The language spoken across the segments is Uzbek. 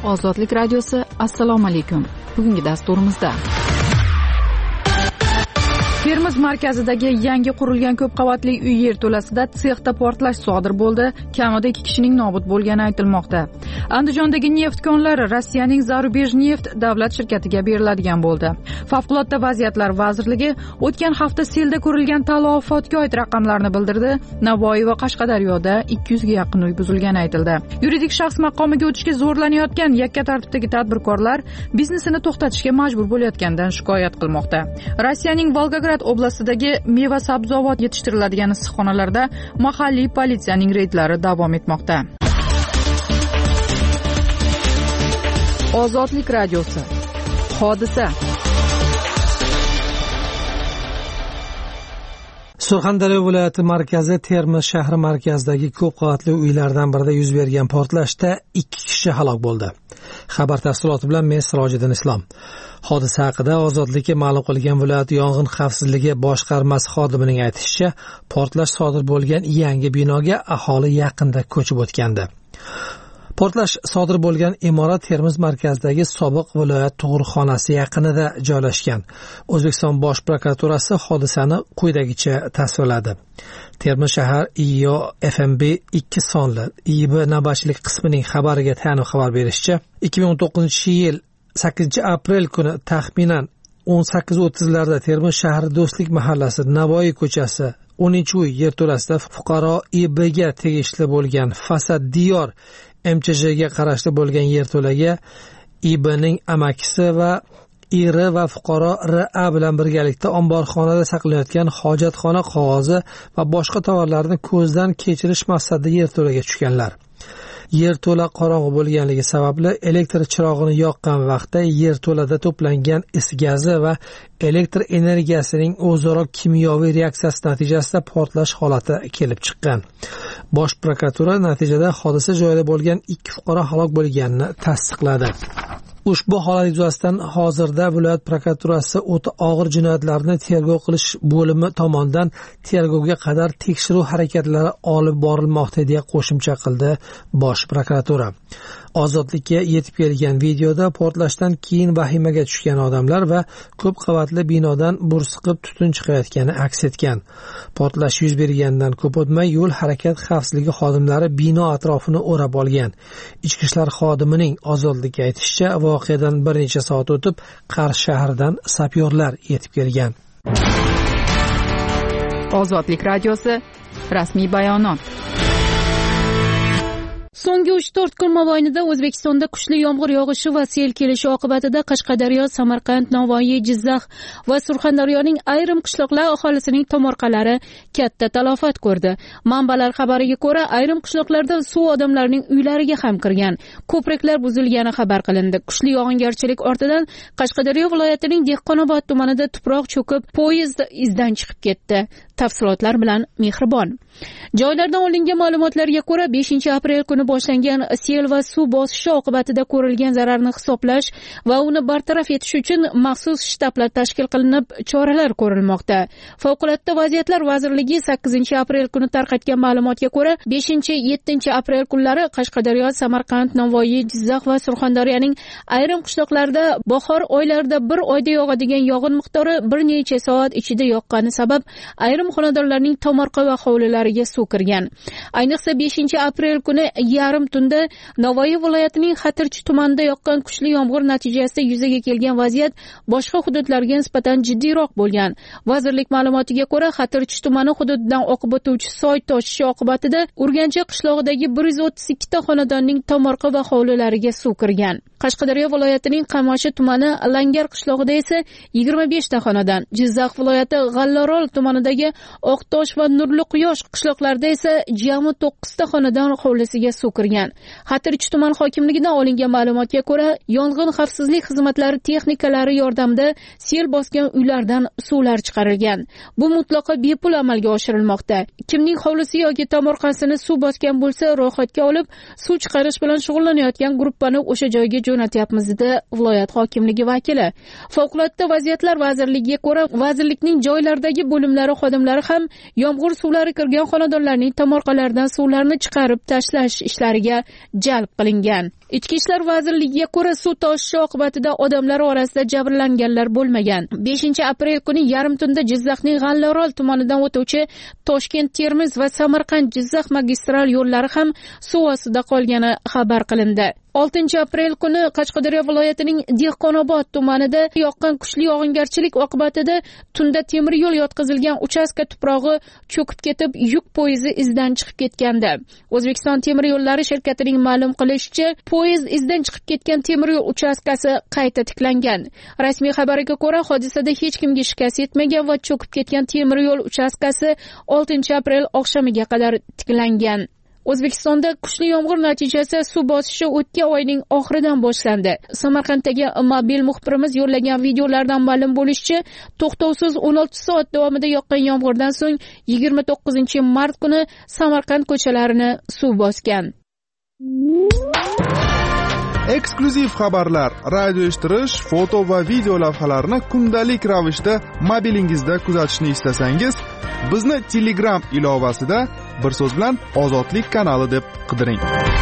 Ozodlik radiosi. Assalomu alaykum. Bugungi dasturimizda Termiz markazidagi yangi qurilgan ko'p qavatli uy yerto'lasida sexda portlash sodir bo'ldi. Kamida 2 kishining nobud bo'lgani aytilmoqda. Andijondagi neft konlari Rossiyaning Zarubejneft davlat shirkatiga beriladigan bo'ldi. Favqulodda vaziyatlar vazirligi o'tgan hafta selda ko'rilgan talafotga oid raqamlarni bildirdi. Navoiy va Qashqadaryoda 200 ga yaqin uy buzilgani aytildi. Yuridik shaxs maqomiga o'tishga zo'rlanayotgan yakka tartibdagi tadbirkorlar biznesini to'xtatishga majbur bo'layotganidan shikoyat qilmoqda. Rossiyaning Volgograd oblastidagi meva sabzavot yetishtiriladigan issiqxonalarda mahalliy politsiyaning reydlari davom etmoqda. Ozodlik radiosi. Hodisa. Surxondaryo viloyati markazi Termiz shahri markazidagi ko'p qavatli uylardan birida yuz bergan portlashda 2 kishi halok bo'ldi. Xabar tafsiloti bilan men Sirojiddin Islom. Hodisa haqida Ozodlikka ma'lum qilgan viloyat yong'in xavfsizligi boshqarmasi xodimining aytishicha, portlash sodir bo'lgan yangi binoga aholi yaqinda ko'chib o'tgandi. Portlash sodir bo'lgan imorat Termiz markazidagi sobiq viloyat tug'ruqxonasi yaqinida joylashgan. O'zbekiston Bosh prokuraturasi hodisani quyidagicha tasvirladi. Termiz shahar IO FMB 2 sonli IB navbatchilik qismining xabariga tayanib xabar berishicha, 2019-yil 8-aprel kuni taxminan 18:30larda Termiz shahri Do'stlik mahallasi Navoiy ko'chasi 10-uy yerto'lasida fuqaro IBga tegishli bo'lgan Fasad Diyor MCJga qarashli bo'lgan yerto'laga IBning amakisi va eri va fuqaro RA bilan birgalikda omborxonada saqlanayotgan hojatxona qog'ozi va boshqa tovarlarni ko'zdan kechirish maqsadida yerto'laga tushganlar. Yerto'la qorong'u bo'lganligi sababli elektr chirog'ini yoqqan vaqtda yerto'lada to'plangan is gazi va elektr energiyasining o'zaro kimyoviy reaksiyasi natijasida portlash holati kelib chiqqan. Bosh prokuratura natijada hodisa joyida bo'lgan 2 fuqaro halok bo'lganini tasdiqladi. Ushbu holat yuzasidan hozirda viloyat prokuraturasi o'ta og'ir jinoyatlarni tergov qilish bo'limi tomonidan tergovga qadar tekshiruv harakatlari olib borilmoqda deya qo'shimcha qildi Bosh prokuratura. Ozodlikka yetib kelgan videoda portlashdan keyin vahimaga tushgan odamlar va ko'p qavatli binodan bursiqib tutun chiqayotgani aks etgan. Portlash yuz bergandan ko'p o'tmay yo'l harakat xavfsizligi xodimlari bino atrofini o'rab olgan. Ichki ishlar xodimining Ozodlikka aytishicha, voqeadan bir necha soat o'tib Qarshi shahridan sapyorlar yetib kelgan. Ozodlik radiosi. Rasmiy bayonot. So'nggi 3-4 kun mobaynida O'zbekistonda kuchli yomg'ir yog'ishi va sel kelishi oqibatida Qashqadaryo, Samarqand, Navoiy, Jizzax va Surxondaryoning ayrim qishloqlar aholisining tomorqalari katta talafot ko'rdi. Manbalar xabariga ko'ra, ayrim qishloqlarda suv odamlarning uylariga ham kirgan. Ko'priklar buzilgani xabar qilindi. Kuchli yog'ingarchilik ortidan Qashqadaryo viloyatining Dehqonobod tumanida tuproq cho'kib, poyezd izdan chiqib ketdi. Tafsilotlar bilan Mehribon. Joylardan olingan ma'lumotlarga ko'ra, 5-aprel kuni boshlangan sel va suv bosishi oqibatida ko'rilgan zararni hisoblash va uni bartaraf etish uchun maxsus shtablar tashkil qilinib, choralar ko'rilmoqda. Favqulodda vaziyatlar vazirligi 8-aprel kuni tarqatgan ma'lumotga ko'ra, 5-7-aprel kunlari Qashqadaryo, Samarqand, Navoiy, Jizzax va Surxondaryoning ayrim qishloqlarida bahor oylarida bir oyda yog'adigan yog'in miqdori bir necha soat ichida yoqqani sabab ayrim xonadonlarning tomorqa va hovlilariga suv kirgan. Ayniqsa 5-aprel kuni yarim tunda Navoiy viloyatining Xatirchi tumanida yoqqan kuchli yomg'ir natijasida yuzaga kelgan vaziyat boshqa hududlarga nisbatan jiddiyroq bo'lgan. Vazirlik ma'lumotiga ko'ra, Xatirchi tumani hududidan oqib o'tuvchi soy toshishi oqibatida Urgancha qishlog'idagi 132 ta xonadonning tomorqa va hovlilariga suv kirgan. Qashqadaryo viloyatining Qamoshi tumani Langar qishlog'ida esa 25 ta xonadon, Jizzax viloyati G'allorol tumanidagi Oqtosh va Nurli Quyosh qishloqlarida esa jami 9 ta xonadon hovlisiga suv kirgan. Xatirchi tuman hokimligidan olingan ma'lumotga ko'ra, yong'in xavfsizlik xizmatlari texnikalari yordamida sel bosgan uylardan suvlar chiqarilgan. Bu mutlaqo bepul amalga oshirilmoqda. Kimning hovlisi yoki tomorqasini suv bosgan bo'lsa, ro'yxatga olib, suv chiqarish bilan shug'ullanayotgan guruhni o'sha joyga jo'natyapmiz dedi viloyat hokimligi vakili. Favqulodda vaziyatlar vazirligiga ko'ra, vazirlikning joylardagi bo'limlari xodimlari ham yomg'ir suvlari kirgan xonadonlarning tomorqalaridan suvlarni chiqarib tashlash ishlari ishlariga jalb qilingan. Ichki ishlar vazirligiga ko'ra, suv toshishi oqibatida odamlar orasida jabrlanganlar bo'lmagan. 5-aprel kuni yarim tunda Jizzaxning G'allaorol tumanidan o'tuvchi Toshkent-Termiz va Samarqand-Jizzax magistral yo'llari ham suv ostida qolgani xabar qilindi. 6-aprel kuni Qashqadaryo viloyatining Dehqonobod tumanida yoqqan kuchli yog'ingarchilik oqibatida tunda temir yo'l yotqizilgan uchastka tuprog'i cho'kib ketib, yuk poyezdi izdan chiqib ketgandi. O'zbekiston temir yo'llari shirkatining ma'lum qilishicha, poyezd izdan chiqib ketgan temir yo'l uchastkasi qayta tiklangan. Rasmiy xabarga ko'ra, hodisada hech kimga shikast yetmagan va cho'kib ketgan temir yo'l uchastkasi 6-aprel oqshamiga qadar tiklangan. O'zbekistonda kuchli yomg'ir natijasi suv bosishi o'tgan oyning oxiridan boshlandi. Samarqanddagi mobil muxbirimiz yo'llagan videolardan ma'lum bo'lishicha, to'xtovsiz 16 soat davomida yoqqan yomg'irdan so'ng 29-mart kuni Samarqand ko'chalarini suv bosgan. Eksklyuziv xabarlar, radio eshittirish, foto va video lavhalarni kundalik ravishda mobilingizda kuzatishni istasangiz, bizni Telegram ilovasida bir so'z bilan Ozodlik kanali deb qidiring.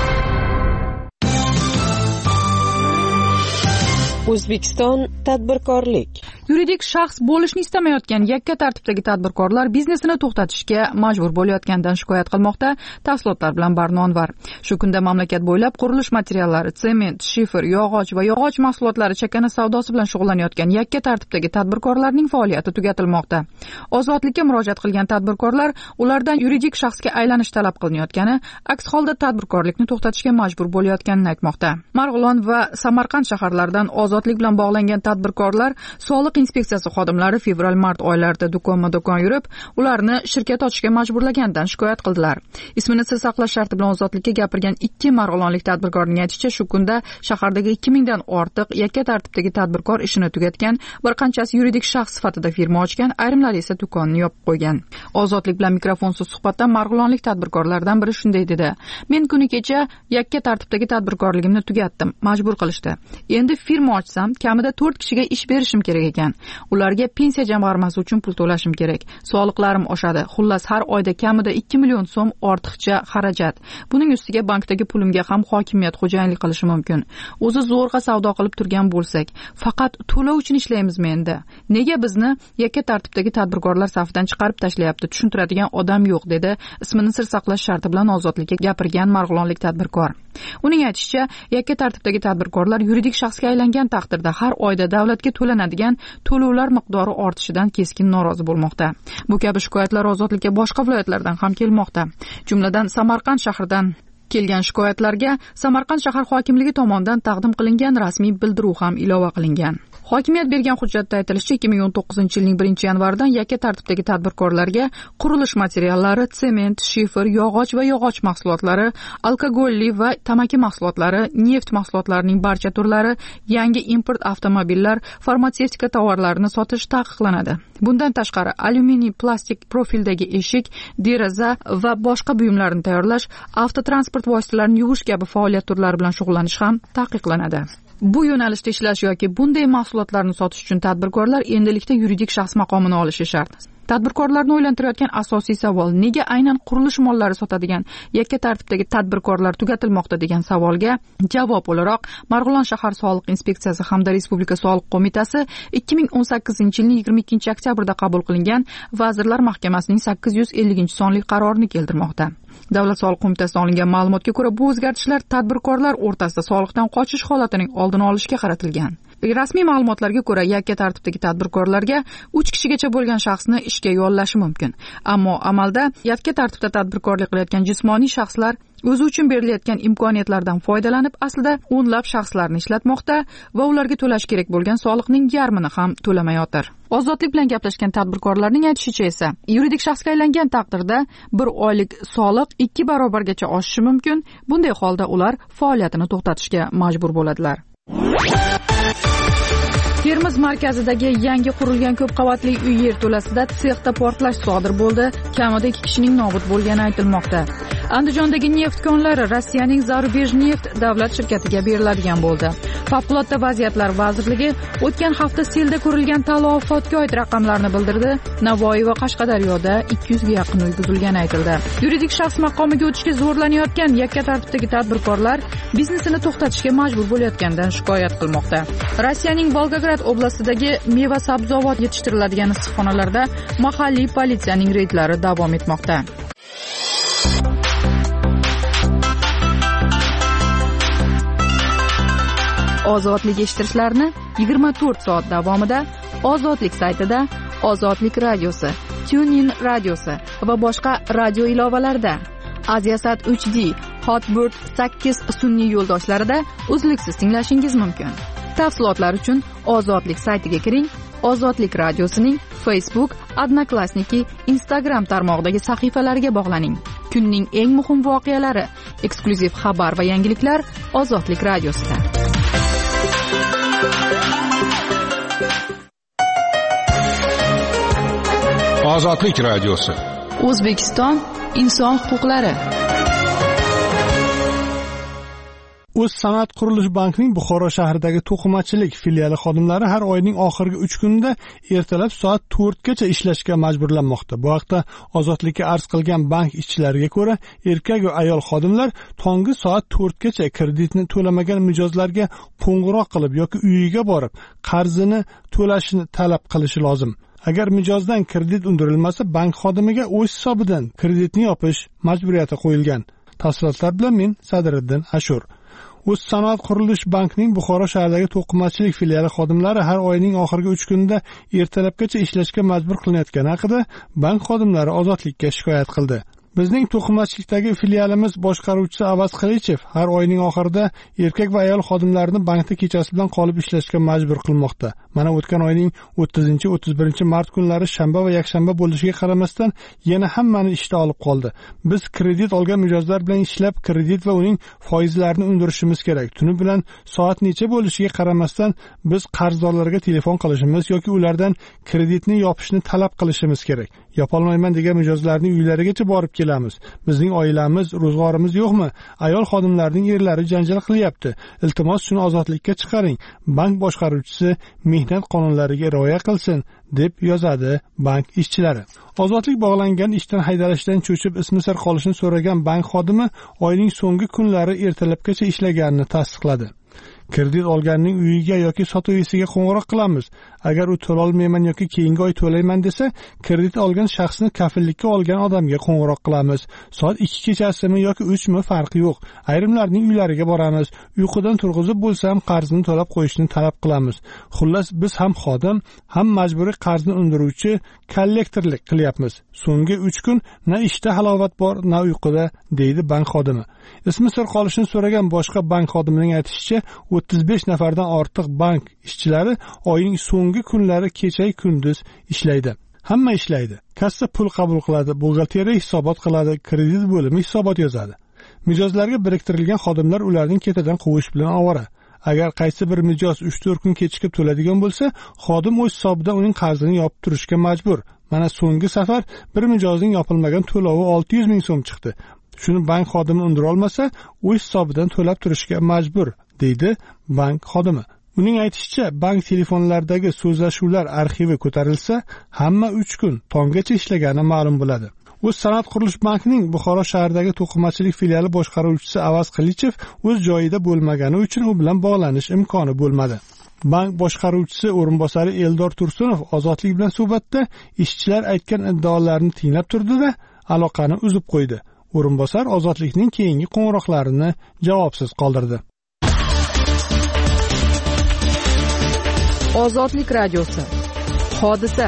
O'zbekiston tadbirkorlik. Yuridik shaxs bo'lishni istamayotgan yakka tartibdagi tadbirkorlar biznesini to'xtatishga majbur bo'layotganidan shikoyat qilmoqda. Tafsilotlar bilan Barnonvar. Shu kunda mamlakat bo'ylab qurilish materiallari, sement, shifer, yog'och va yog'och mahsulotlari chakana savdosi bilan shug'ullanayotgan yakka tartibdagi tadbirkorlarning faoliyati tugatilmoqda. Ozodlikka murojaat qilgan tadbirkorlar ulardan yuridik shaxsga aylanish talab qilinayotgani, aks holda tadbirkorlikni to'xtatishga majbur bo'layotganini aytmoqda. Marg'ilon va Samarqand shaharlaridan ozodlik bilan bog'langan tadbirkorlar soliq inspeksiyasi xodimlari fevral-mart oylarida do'kon-do'kon yurib, ularni shirkat ochishga majburlagandan shikoyat qildilar. Ismini sir saqlash sharti bilan ozodlikka gapirgan 2 marg'ilonlik tadbirkorning aytishicha, shu kunda shahardagi 2000 dan ortiq yakka tartibdagi tadbirkor ishini tugatgan, bir qanchasi yuridik shaxs sifatida firma ochgan, ayrimlari esa do'konni yopib qo'ygan. Ozodlik bilan mikrofonsiz suhbatda marg'ilonlik tadbirkorlardan biri shunday dedi: "Men kuni kecha yakka tartibdagi tadbirkorligimni tugatdim, majbur qilishdi. Endi firma ochsam, kamida 4 kishiga ish berishim kerak ekan. Ularga pensiya jamg'armasi uchun pul to'lashim kerak. Soliqlarim oshadi. Xullas har oyda kamida 2 million so'm ortiqcha xarajat. Buning ustiga bankdagi pulimga ham hokimiyat xo'jayinlik qilishi mumkin. O'zi zo'rg'a savdo qilib turgan bo'lsak, faqat to'lov uchun ishlaymizmi endi? Nega bizni yakka tartibdagi tadbirkorlar safidan chiqarib tashlayapti? Tushuntiradigan odam yo'q", dedi ismini sir saqlash sharti bilan ozodlikka gapirgan marg'ilonlik tadbirkor. Uning aytishicha, yakka tartibdagi tadbirkorlar yuridik shaxsga aylangan taqdirda har oyda davlatga to'lanadigan to'lovlar miqdori ortishidan keskin norozi bo'lmoqda. Bu kabi shikoyatlar ozodlikka boshqa viloyatlardan ham kelmoqda. Jumladan Samarqand shahridan kelgan shikoyatlarga Samarqand shahar hokimligi tomonidan taqdim qilingan rasmiy bildiruv ham ilova qilingan. Hokimiyat bergan hujjatda aytilishicha, 2019-yilning 1-yanvaridan yakka tartibdagi tadbirkorlarga qurilish materiallari, sement, shifer, yog'och va yog'och mahsulotlari, alkogolli va tamaki mahsulotlari, neft mahsulotlarining barcha turlari, yangi import avtomobillar, farmatsevtika tovarlarini sotish taqiqlanadi. Bundan tashqari, alyuminiy, plastik profildagi eshik, deraza va boshqa buyumlarni tayyorlash, avtotransport vositalarini yuvish kabi faoliyat turlari bilan shug'ullanish ham taqiqlanadi. Bu yo'nalishda ishlash yoki bunday mahsulotlarni sotish uchun tadbirkorlar endilikda yuridik shaxs maqomini olishi shart. Tadbirkorlarni o'ylantirayotgan asosiy savol: nega aynan qurilish mollari sotadigan yakka tartibdagi tadbirkorlar tugatilmoqda degan savolga javob o'laroq Marg'ilon shahar soliq inspeksiyasi hamda Respublika soliq qo'mitasi 2018-yilning 22-oktyabrda qabul qilingan Vazirlar Mahkamasining 850-sonli qarorini keltirmoqda. Davlat soliq qo'mitasidan olingan ma'lumotga ko'ra, bu o'zgartishlar tadbirkorlar o'rtasida soliqdan qochish holatining oldini olishga qaratilgan. Rasmiy ma'lumotlarga ko'ra, yakka tartibdagi tadbirkorlarga 3 kishigacha bo'lgan shaxsni ishga yollashi mumkin. Ammo amalda yakka tartibda tadbirkorlik qilayotgan jismoniy shaxslar o'zi uchun berilayotgan imkoniyatlardan foydalanib, aslida o'nlab shaxslarni ishlatmoqda va ularga to'lash kerak bo'lgan soliqning yarmini ham to'lamayotir. Ozodlik bilan gaplashgan tadbirkorlarning aytishicha esa, yuridik shaxsga aylangan taqdirda bir oylik soliq 2 barobargacha oshishi mumkin. Bunday holda ular faoliyatini to'xtatishga majbur bo'ladilar. Termiz markazidagi yangi qurilgan ko'p qavatli uy yerto'lasida sexda portlash sodir bo'ldi. Kamida 2 kishining nobud bo'lgani aytilmoqda. Andijondagi neft konlari Rossiyaning Zarubej neft davlat shirkatiga beriladigan bo'ldi. Favqulodda vaziyatlar vazirligi o'tgan hafta selda ko'rilgan talafotga oid raqamlarni bildirdi. Navoiy va Qashqadaryoda 200 ga yaqin uy buzilgani aytildi. Yuridik shaxs maqomiga o'tishga zo'rlanayotgan yakka tartibdagi tadbirkorlar biznesini to'xtatishga majbur bo'layotganidan shikoyat qilmoqda. Rossiyaning Volgograd oblastidagi meva-sabzavot yetishtiriladigan issiqxonalarda mahalliy politsiyaning reydlari davom etmoqda. Ozodlik eshittirishlarni 24 soat davomida Ozodlik saytida, Ozodlik radiosi, TuneIn radiosi va boshqa radio ilovalarida, Aziasat 3D, Hotbird 8 sun'iy yo'ldoshlarida uzluksiz tinglashingiz mumkin. Tafsilotlar uchun Ozodlik saytiga kiring. Ozodlik radiosining Facebook, Odnoklassniki, Instagram tarmog'idagi sahifalariga bog'laning. Kunning eng muhim voqealari, eksklyuziv xabar va yangiliklar Ozodlik radiosida. Ozodlik radiosi. O'zbekiston inson huquqlari. O'zsanoat qurilish bankining Buxoro shahridagi to'qimachilik filiali xodimlari har oyning oxirgi 3 kunida ertalab soat 4 gacha ishlashga majburlanmoqda. Bu haqda Ozodlikka arz qilgan bank ishchilariga ko'ra, erkak va ayol xodimlar tongi soat 4 gacha kreditni to'lamagan mijozlarga qo'ng'iroq qilib yoki uyiga borib, qarzini to'lashini talab qilishi lozim. Agar mijozdan kredit undirilmasa, bank xodimiga o'z hisobidan kreditni yopish majburiyati qo'yilgan. Tafsilotlar bilan men Sadriddin Ashur. O'zsanoat qurilish bankining Buxoro shahridagi to'qimachilik filiali xodimlari har oyning oxirgi 3 kunida ertalabgacha ishlashga majbur qilinayotgani haqida bank xodimlari Ozodlikka shikoyat qildi. Bizning to'qimachilikdagi filialimiz boshqaruvchisi Avaz Qilichev har oyning oxirida erkak va ayol xodimlarni bankda kechasi bilan qolib ishlashga majbur qilmoqda. Mana o'tgan oyning 30-31 mart kunlari shanba va yakshanba bo'lishiga qaramasdan yana hammani ishda olib qoldi. Biz kredit olgan mijozlar bilan ishlab, kredit va uning foizlarini undirishimiz kerak. Tuni bilan soat necha bo'lishiga qaramasdan biz qarzdorlarga telefon qilishimiz yoki ulardan kreditni yopishni talab qilishimiz kerak. Yopolmayman degan mijozlarning uylarigacha borib kelamiz. Bizning oilamiz, ro'zg'orimiz yo'qmi? Ayol xodimlarning erlari janjal qilyapti. Iltimos shuni ozodlikka chiqaring. Bank boshqaruvchisi mehnat qonunlariga rioya qilsin, deb yozadi bank ishchilari. Ozodlik bog'langan ishdan haydalishdan cho'chib ismi sir qolishini so'ragan bank xodimi oyning so'nggi kunlari ertalabgacha ishlaganini tasdiqladi. Kredit olganning uyiga yoki sotuvchisiga qo'ng'iroq qilamiz. Agar u to'la olmayman yoki keyingi oy to'layman desa, kredit olgan shaxsni kafillikka olgan odamga qo'ng'iroq qilamiz. Soat 2 kechasimi yoki 3 mi farqi yo'q. Ayrimlarning uylariga boramiz. Uyqudan turg'izib bo'lsa ham qarzini to'lab qo'yishni talab qilamiz. Xullas biz ham xodim, ham majburiy qarzni undiruvchi kollektorlik qilyapmiz. So'nggi 3 kun na ishda halovat bor, na uyquda, deydi bank xodimi. Ismi sir qolishini so'ragan boshqa bank xodimining aytishicha, 35 nafardan ortiq bank ishchilari oyning so'nggi kunlari kecha-yu kunduz ishlaydi. Hamma ishlaydi. Kassa pul qabul qiladi, buxgalteriya hisobot qiladi, kredit bo'limi hisobot yozadi. Mijozlarga biriktirilgan xodimlar ularning ketidan quvish bilan ovora. Agar qaysi bir mijoz 3-4 kun kechikib to'ladigan bo'lsa, xodim o'z hisobidan uning qarzini yopib turishga majbur. Mana so'nggi safar bir mijozning yopilmagan to'lovi 600 ming so'm chiqdi. Shuni bank xodimi undira olmasa, o'z hisobidan to'lab turishga majbur, deydi bank xodimi. Uning aytishicha, bank telefonlaridagi so'zlashuvlar arxivi ko'tarilsa, hamma 3 kun tonggacha ishlagani ma'lum bo'ladi. O'zsanoat qurilish bankining Buxoro shahridagi to'qimachilik filiali boshqaruvchisi Avaz Qilichev o'z joyida bo'lmagani uchun u bilan bog'lanish imkoni bo'lmadi. Bank boshqaruvchisi o'rinbosari Eldor Tursunov Ozodlik bilan suhbatda ishchilar aytgan iddaolarni tinglab turdi-da, aloqani uzib qo'ydi. O'rinbosar Ozodlikning keyingi qo'ng'iroqlarini javobsiz qoldirdi. Ozodlik radiosi. Hodisa.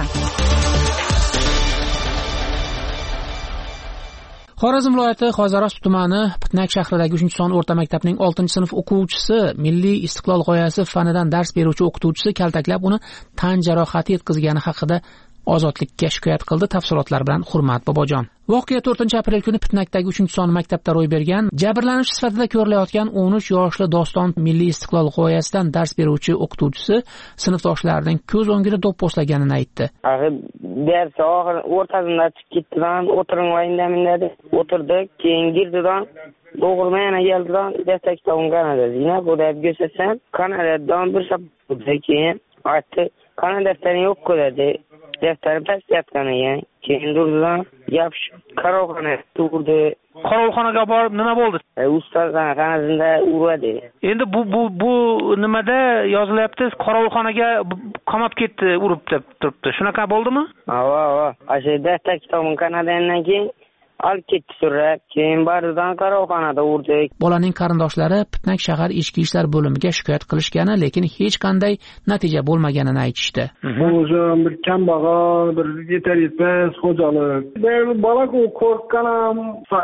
Xorazm viloyati Qo'zarost tumani Pitnak shahridagi 3-son o'rta maktabning 6-sinf o'quvchisi Milliy istiqlol g'oyasi fanidan dars beruvchi o'qituvchisi kaltaklab uni tan jarohati yetkazgani haqida Ozodlikka shikoyat qildi. Tafsilotlar bilan Hurmat Bobojon. Voqea 4-aprel kuni Pitnakdagi 3-son maktabda ro'y bergan. Jabrlanuvchi sifatida ko'rilayotgan 13 yoshli Doston Milliy istiqlol g'oyasidan dars beruvchi o'qituvchisi sinfdoshlarining ko'z o'ngida do'pposlaganini aytdi. Ders o'rtasidan chiqib ketdilar, o'tiring va indamin dedi. O'tirdik, keyin girdidan Doğru yana geldiran destek tavun Kanada. Yine bu da göstersen Kanada'dan bir sabah keyin aytdi. Kanada defteri yok ko'radi. Defteri past yapgani yani. Keyin durdidan yapışib qaroqxona turdi. Qaroqxonaga borib nima bo'ldi? Ustoz qanaqasida uradi. Endi bu nimada yozilyapti? Qaroqxonaga qamab ketdi, urib deb turibdi. Shunaqa bo'ldimi? Ha. Ashe destek tavun Kanadadan keyin olib ketdi so'rab, keyin baridan qaroqxonada urdi. Bolaning qarindoshlari Pitnak shahar ichki ishlar bo'limiga shikoyat qilishgani, lekin hech qanday natija bo'lmaganini aytishdi. O'zi bir kambag'al, bir yetar yetmas xo'jalik. Bola qo'rqqan ham,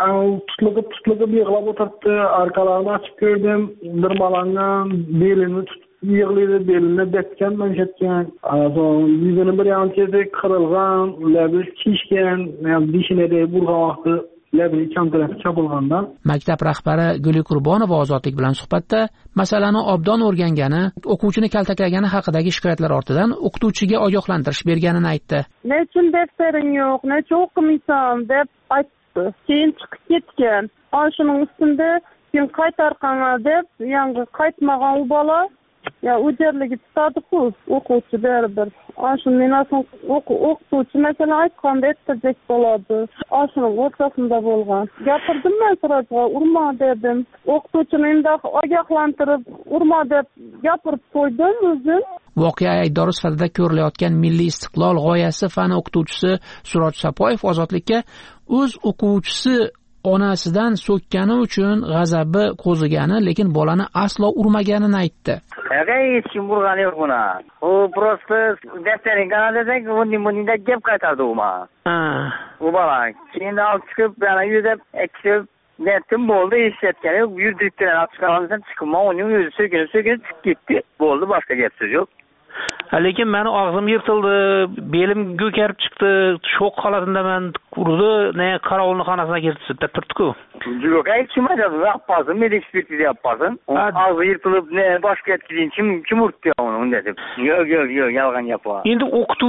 tutilib yig'lab o'tiribdi. Orqalarini ochib ko'rdim. Bir bolandan belini yig'laydi, belini betgan, manjatgan. Yuzini bir yanchada qirilgan, labi shishgan, dishini burgan vaqti labi kamtaraf chopilgandan. Maktab rahbari Guli Qurbonova Ozodlik bilan suhbatda masalani obdon o'rgangani, o'quvchini kaltaklagani haqidagi shikoyatlar ortidan o'qituvchiga ogohlantirish berganini aytdi. Nechun deftering yo'q, necha o'qimaysan deb aytdi. Keyin chiqib ketgan. Shuning ustida keyin qaytarqanlar deb, yangi qaytmagan u bola ya o'jarligi tutadi-ku, o'quvchi baribir. Shundan so'ng o'qituvchi masalan aytganda aytdek bo'ladi. Shuning o'rtasida bo'lgan. Gapirdim men sirajga, urma dedim. O'qituvchini endi ogohlantirib, urma deb gapirib qo'ydim o'zim. Voqea aybdori sifatida ko'rilayotgan Milliy istiqlol g'oyasi fani o'qituvchisi Suroj Sapoyev Ozodlikka o'z o'quvchisi onasidan so'kkani uchun g'azabi qo'zigani, lekin bolani aslo urmaganini aytdi. Hech kim urgani yo'q buni. U prosta defterin Kanadadan bunday gap qaytardi u ma. U bola keyin olib chiqib, yana yuzib, ekib, netim bo'ldi, eshitgan yo'q, yurdiribdilar, olib chiqqandan chiqib, uning o'zi so'kinib chiqib ketdi. Bo'ldi, boshqa gap so'z yo'q. Lekin meni og'zim yirtildi, belim ko'karib chiqdi, shok holatida men urdi, qarovulni xonasiga kirdi deb turibdi-ku. Yo'q, hech kim aytadi, yapmasin, medik ekspertiza yapmasin. Og'zi yirtilib, boshqa yetkazin, kim urdi uni unda deb. Yo'q, yolg'on gaplar. Endi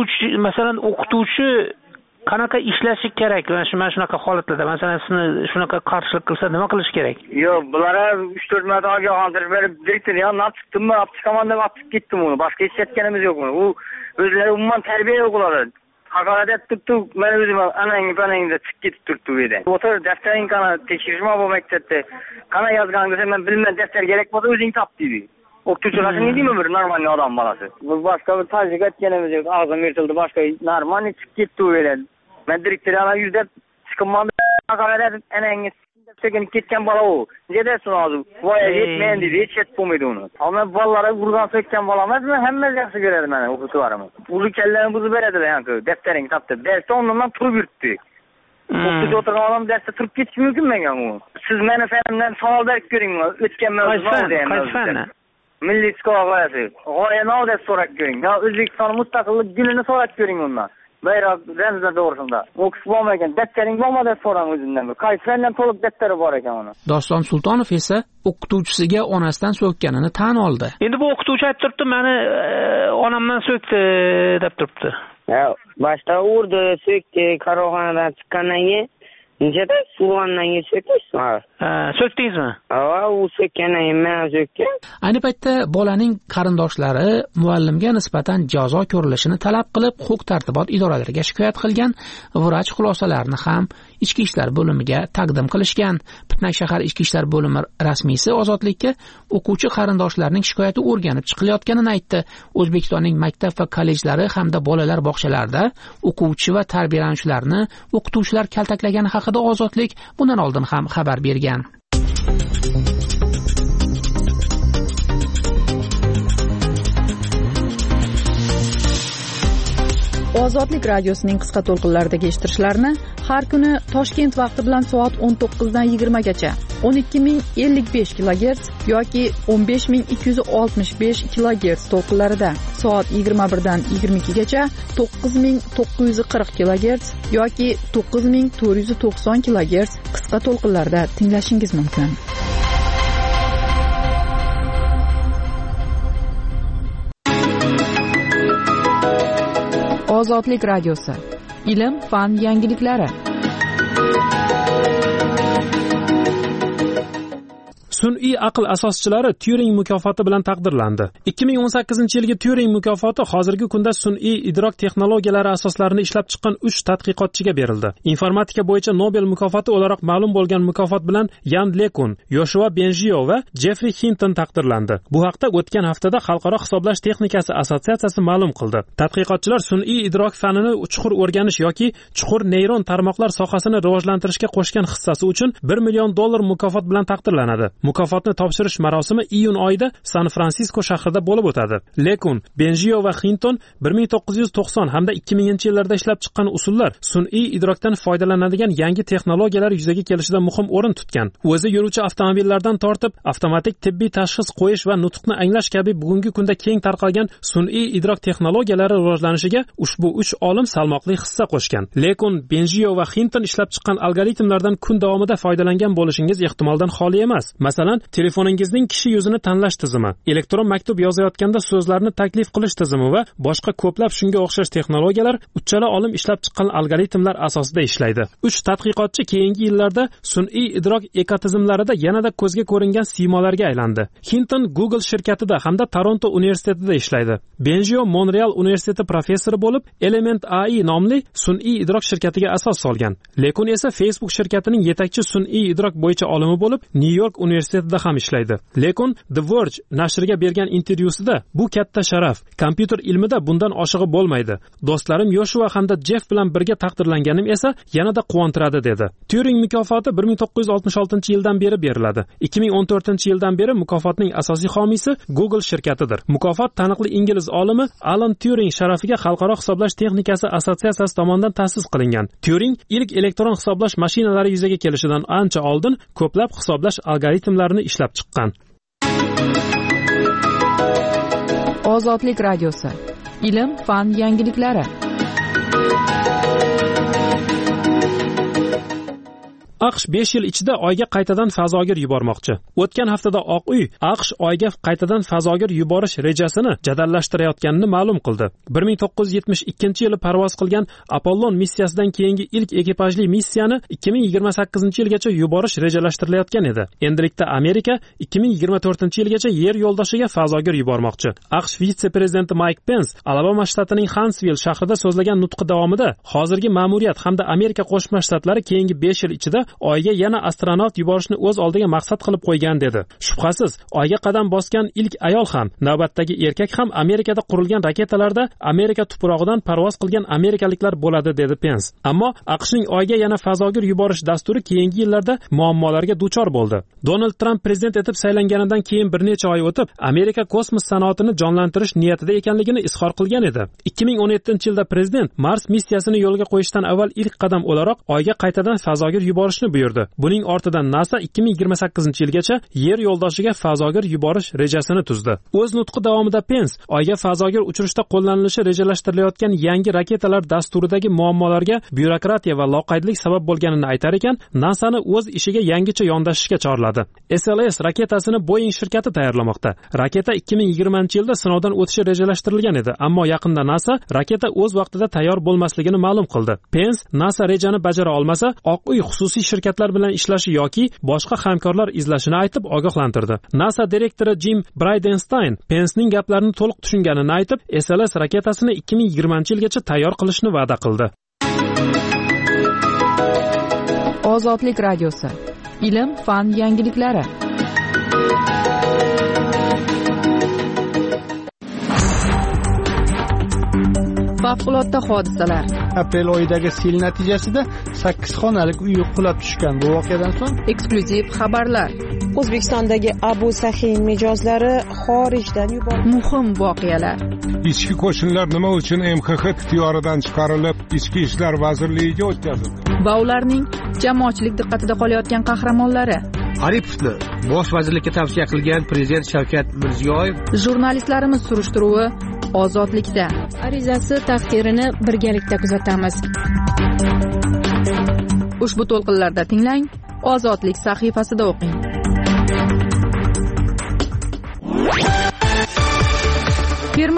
o'qituvchi qanaqa ishlashi kerak? Mana shunaqa holatlarda, masalan, sizni shunaqa qarshilik qilsa nima qilish kerak? Yo'q, bularga 3-4 marta ogohlantirish berib, direktor yondan olib chiqdimmi, olib chiqaman deb olib chiqib ketdim uni. Boshqa hech yetganimiz yo'q uni. U o'zlari umuman tarbiya yo'q ular. Haqorat etib turibdi, men o'zim anangda chiqib ketib turibdi bu yerda. O'tir, daftaring qana tekshirishma bu maktabda. Qana yozgan desa, men bilmayman, daftar kerak bo'lsa o'zing top deydi. O'qituvchi qashin deymi bir normal odam bolasi. Bu boshqa bir tajriba etganimiz yo'q. Og'zim yirtildi, boshqa normal chiqib ketdi u yerda. Men direktorga yuzlab chiqimman haqorat etib, anangiz sekinib ketgan bola u. Nedasin hozir? Voya yetmaydi deydi, hech yetib bo'lmaydi uni. Ama bolalar urgan so'kkan bola emasmi? Hammasi yaxshi ko'radi meni o'qituvchilarim. Uni kallarini buzib beradilar yani, daftaring topdi. Darsda ondan turib yuribdi. O'qituvchi o'tirgan odam darsda turib ketishi mumkin menga u. Siz meni fanimdan savol berib ko'ring, o'tgan mavzuda. Milliy istiqlol g'oyasi. G'oyani deb so'rab ko'ring. Yo O'zbekiston mustaqillik kunini so'rab ko'ring undan. Bayroq ramzlar to'g'risida. O'qib bo'lmagan, daftaring bormi deb so'rang o'zingdan. Qaysi fandan to'liq daftari bor ekan uni. Doston Sultonov esa o'qituvchisiga onasidan so'kkanini tan oldi. Endi bu o'qituvchi aytib turibdi, meni onamdan so'kdi deb turibdi. Ya, boshda urdi, so'kdi, qaroqxonadan chiqqandan keyin Nechada suvondan so'kdingizmi? So'kdingizmi? U so'kkandan keyin men so'kdim. Ayni paytda bolaning qarindoshlari muallimga nisbatan jazo ko'rilishini talab qilib, huquq-tartibot idoralariga shikoyat qilgan, vrach xulosalarini ham ichki ishlar bo'limiga taqdim qilishgan. Pitnak shahar ichki ishlar bo'limi rasmiysi Ozodlikka o'quvchi qarindoshlarining shikoyati o'rganib chiqilayotganini aytdi. O'zbekistonning maktab va kollejlari hamda bolalar bog'chalarida o'quvchi va tarbiyalanuvchilarni o'qituvchilar kaltaklagani haqida Ozodlik bundan oldin ham xabar bergan. Ozodlik radiosining qisqa to'lqinlaridagi eshittirishlarni har kuni Toshkent vaqti bilan soat 19 dan 20 gacha 12055 kHz yoki 15265 kHz to'lqinlarida, soat 21 dan 22 gacha 9940 kHz yoki 9490 kHz qisqa to'lqinlarda tinglashingiz mumkin. Ozodlik radiosi. Ilm, fan yangiliklari. sun'iy aql asoschilari Turing mukofoti bilan taqdirlandi. 2018-yilgi Turing mukofoti hozirgi kunda sun'iy idrok texnologiyalari asoslarini ishlab chiqqan 3 tadqiqotchiga berildi. Informatika bo'yicha Nobel mukofoti o'laroq ma'lum bo'lgan mukofot bilan Yan Lekun, Yoshua Bengio va Jeffrey Hinton taqdirlandi. Bu haqda o'tgan haftada Xalqaro hisoblash texnikasi assotsiatsiyasi ma'lum qildi. Tadqiqotchilar sun'iy idrok fanini chuqur o'rganish yoki chuqur neyron tarmoqlar sohasini rivojlantirishga qo'shgan hissasi uchun $1 million mukofot bilan taqdirlanadi. Mukofotni topshirish marosimi iyun oyida San-Fransisko shahrida bo'lib o'tadi. Lekun, Bengio va Hinton 1990 hamda 2000-yillarda ishlab chiqqan usullar sun'iy idrokdan foydalanadigan yangi texnologiyalar yuzaga kelishida muhim o'rin tutgan. O'zi yuruvchi avtomobillardan tortib, avtomatik tibbiy tashxis qo'yish va nutqni anglash kabi bugungi kunda keng tarqalgan sun'iy idrok texnologiyalari rivojlanishiga ushbu 3 olim salmoqli hissa qo'shgan. Lekun, Bengio va Hinton ishlab chiqqan algoritmlardan kun davomida foydalangan bo'lishingiz ehtimoldan xoli emas. Masalan, telefoningizning kishi yuzini tanlash tizimi, elektron maktub yozayotganda so'zlarni taklif qilish tizimi va boshqa ko'plab shunga o'xshash texnologiyalar uchala olim ishlab chiqqan algoritmlar asosida ishlaydi. 3 tadqiqotchi keyingi yillarda sun'iy idrok ekotizimlarida yanada ko'zga ko'ringan siymolarga aylandi. Hinton Google shirkatida hamda Toronto universitetida ishlaydi. Bengio Montreal universiteti professori bo'lib, Element AI nomli sun'iy idrok shirkatiga asos solgan. Lekun esa Facebook shirkatining yetakchi sun'iy idrok bo'yicha olimi bo'lib, New York universitetida ham ishlaydi. Lekun The Verge nashriga bergan intervyusida bu katta sharaf, kompyuter ilmida bundan oshig'i bo'lmaydi. Do'stlarim Yoshua hamda Jeff bilan birga taqdirlanganim esa yanada quvontiradi dedi. Turing mukofoti 1966-yildan beri beriladi. 2014-yildan beri mukofotning asosiy homiysi Google shirkatidir. Mukofot taniqli ingliz olimi Alan Turing sharafiga Xalqaro hisoblash texnikasi assotsiatsiyasi tomonidan ta'sis qilingan. Turing ilk elektron hisoblash mashinalari yuzaga kelishidan ancha oldin ko'plab hisoblash algoritmlarini ishlab chiqqan. Ozodlik radiosi. Ilm, fan yangiliklari. AQSh 5 yil ichida Oyga qaytadan fazogir yubormoqchi. O'tgan haftada Oq uy AQSh Oyga qaytadan fazogir yuborish rejasini jadallashtirayotganini ma'lum qildi. 1972-yili parvoz qilgan Apollon missiyasidan keyingi ilk ekipajli missiyani 2028-yilgacha yuborish rejalashtirilayotgan edi. Endilikda Amerika 2024-yilgacha Yer yo'ldoshiga fazogir yubormoqchi. AQSh vitse-prezidenti Mike Pence Alabama shtatining Huntsville shahrida so'zlagan nutqi davomida hozirgi ma'muriyat hamda Amerika Qo'shma Shtatlari keyingi 5 yil ichida Oyga yana astronavt yuborishni o'z oldiga maqsad qilib qo'ygan dedi. Shubhasiz, Oyga qadam bosgan ilk ayol ham, navbatdagi erkak ham Amerikada qurilgan raketalarda Amerika tuprog'idan parvoz qilgan amerikaliklar bo'ladi dedi Pence. Ammo AQShning Oyga yana fazogir yuborish dasturi keyingi yillarda muammolarga duchor bo'ldi. Donald Trump prezident etib saylanganidan keyin bir necha oy o'tib, Amerika kosmos sanoatini jonlantirish niyatida ekanligini izhor qilgan edi. 2017-yilda prezident Mars missiyasini yo'lga qo'yishdan avval ilk qadam o'laroq Oyga qaytadan fazogir yuborishni buyurdi. Buning ortidan NASA 2028-yilgacha Yer yo'ldoshiga fazogir yuborish rejasini tuzdi. O'z nutqi davomida Pence Oyga fazogir uchirishda qo'llanilishi rejalashtirilayotgan yangi raketalar dasturidagi muammolarga byurokratiya va loqaydlik sabab bo'lganini aytar ekan, NASAni o'z ishiga yangicha yondashishga chorladi. SLS raketasini Boeing shirkati tayyorlamoqda. Raketa 2020-yilda sinovdan o'tishi rejalashtirilgan edi, ammo yaqinda NASA raketa o'z vaqtida tayyor bo'lmasligini ma'lum qildi. Pence NASA rejani bajara olmasa, Oq uy xususiy shirkatlar bilan ishlashi yoki boshqa hamkorlar izlashini aytib ogohlantirdi. NASA direktori Jim Bridenstine Pencening gaplarini to'liq tushunganini aytib, SLS raketasini 2020-yilgacha tayyor qilishni va'da qildi. Ozodlik radiosi. Ilm, fan yangiliklari. Favqulodda hodisalar. Aprel oyidagi sel natijasida 8 xonalik uy qulab tushgan. Bu voqeadan so'ng eksklyuziv xabarlar. O'zbekistondagi Abu Sahin mijozlari xorijdan yuborildi. Muhim voqealar. Ichki qo'shinlar nima uchun MXX ixtiyoridan chiqarilib, Ichki ishlar vazirligiga o'tkazildi? Va ularning jamoatchilik diqqatida qolayotgan qahramonlari. Aripovni bosh vazirlikka tavsiya qilgan prezident Shavkat Mirziyoyev. Jurnalistlarimiz surishtiruvi Ozodlikda. Arizasi taqdirini birgalikda kuzatamiz. Ushbu to'lqinlarda tinglang, Ozodlik sahifasida o'qing.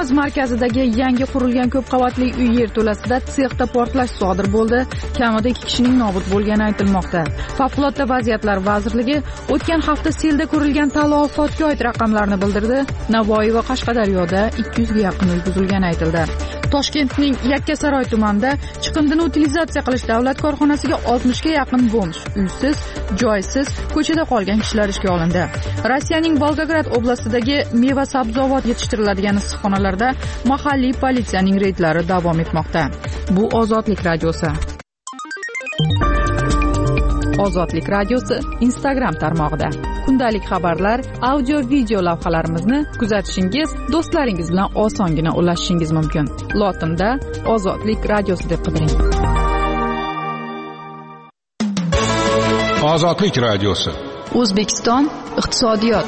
Termiz markazidagi yangi qurilgan ko'p qavatli uy yerto'lasida sexda portlash sodir bo'ldi. Kamida 2 kishining nobud bo'lgani aytilmoqda. Favqulodda vaziyatlar vazirligi o'tgan hafta selda ko'rilgan talafotga oid raqamlarni bildirdi. Navoiy va Qashqadaryoda 200 ga yaqin uy buzilgani aytildi. Toshkentning Yakkasaroy tumanida chiqindini utilizatsiya qilish davlat korxonasiga 60 ga yaqin bomj, uysiz, joysiz ko'chada qolgan kishilar ishga olindi. Rossiyaning Volgograd oblastidagi meva-sabzavot yetishtiriladigan issiqxonalarda mahalliy politsiyaning reydlari davom etmoqda. Bu Ozodlik radiosi. Ozodlik radiosi Instagram tarmog'ida kundalik xabarlar, audio-video lavhalarimizni kuzatishingiz, do'stlaringiz bilan osongina ulashishingiz mumkin. Lotinda Ozodlik radiosi deb qidiring. Ozodlik radiosi. O'zbekiston iqtisodiyot.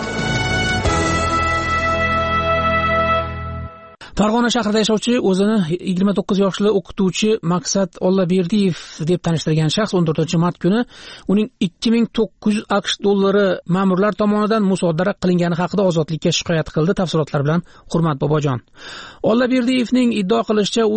Farg'ona shahrida yashovchi o'zini 29 yoshli o'qituvchi Maqsad Ollaberdiyev deb tanishtirgan shaxs 14-mart kuni uning 2900 AQSh dollari ma'murlar tomonidan musodara qilingani haqida Ozodlikka shikoyat qildi. Tafsilotlar bilan Hurmat Bobojon. Ollaberdiyevning iddio qilishicha, u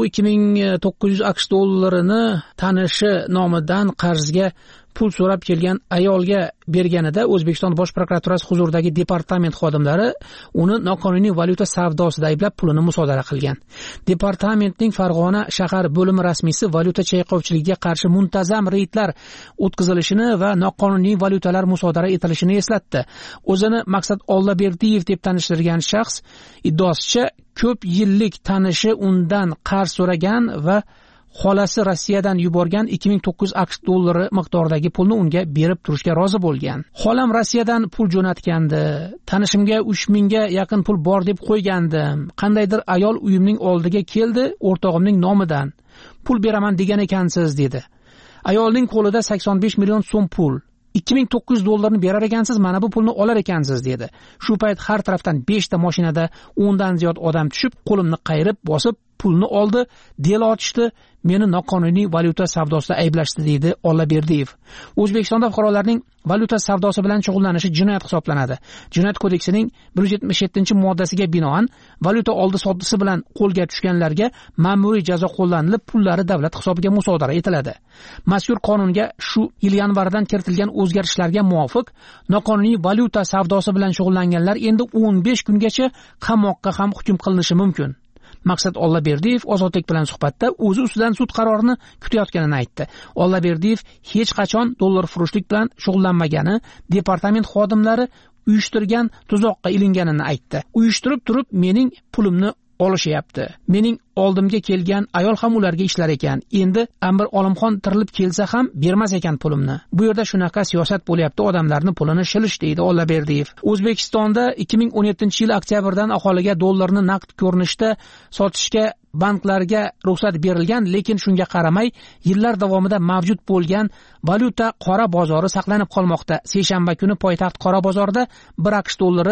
2900 AQSh dollarini tanishi nomidan qarzga pul so'rab kelgan ayolga berganida O'zbekiston Bosh prokuraturasi huzuridagi departament xodimlari uni noqonuniy valyuta savdosida ayblab pulini musodara qilgan. Departamentning Farg'ona shahar bo'limi rasmiysi valyuta chayqovchiligiga qarshi muntazam reydlar o'tkazilishini va noqonuniy valyutalar musodara etilishini eslatdi. O'zini Maqsad Ollaberdiyev deb tanishtirgan shaxs iddaosicha ko'p yillik tanishi undan qarz so'ragan va xolasi Rossiyadan yuborgan 2900 AQSh dollari miqdoridagi pulni unga berib turishga rozi bo'lgan. Xolam Rossiyadan pul jo'natgandi. Tanishimga 3000 ga yaqin pul bor deb qo'ygandim. Qandaydir ayol uyimning oldiga keldi, o'rtog'imning nomidan. Pul beraman degan ekansiz dedi. Ayolning qo'lida 85 million so'm pul. 2900 dollarni berar ekansiz, mana bu pulni olar ekansiz dedi. Shu payt har tarafdan 5 ta mashinada 10 dan ziyod odam tushib, qo'limni qayirib, bosib pulni oldi, del ochishdi, meni noqonuniy valyuta savdosida ayblashdi deydi Ollaberdiyev. O'zbekistonda fuqarolarning valyuta savdosi bilan shug'ullanishi jinoyat hisoblanadi. Jinoyat kodeksining 177-moddasiga binoan valyuta oldi-sotdisi bilan qo'lga tushganlarga ma'muriy jazo qo'llanilib, pullari davlat hisobiga musodara etiladi. Mazkur qonunga shu yil yanvardan kiritilgan o'zgarishlarga muvofiq noqonuniy valyuta savdosi bilan shug'ullanganlar endi 15 kungacha qamoqqa ham hukm qilinishi mumkin. Maqsad Ollaberdiyev Ozodlik bilan suhbatda o'zi ustidan sud qarorini kutayotganini aytdi. Ollaberdiyev hech qachon dollarfurushlik bilan shug'ullanmagani, departament xodimlari uyushtirgan tuzoqqa ilinganini aytdi. Uyushtirib turib mening pulimni olishyapti. Mening oldimga kelgan ayol ham ularga ishlar ekan. Endi Amir Olimxon tirilib kelsa ham bermas ekan pulimni. Bu yerda shunaqa siyosat bo'lyapti, odamlarning pulini shilish deydi Ollaberdiyev. O'zbekistonda 2017-yil oktyabrdan aholiga dollarni naqd ko'rinishda sotishga banklarga ruxsat berilgan, lekin shunga qaramay yillar davomida mavjud bo'lgan valyuta qora bozori saqlanib qolmoqda. Seshanba kuni poytaxt qora bozorida 1 AQSh dollari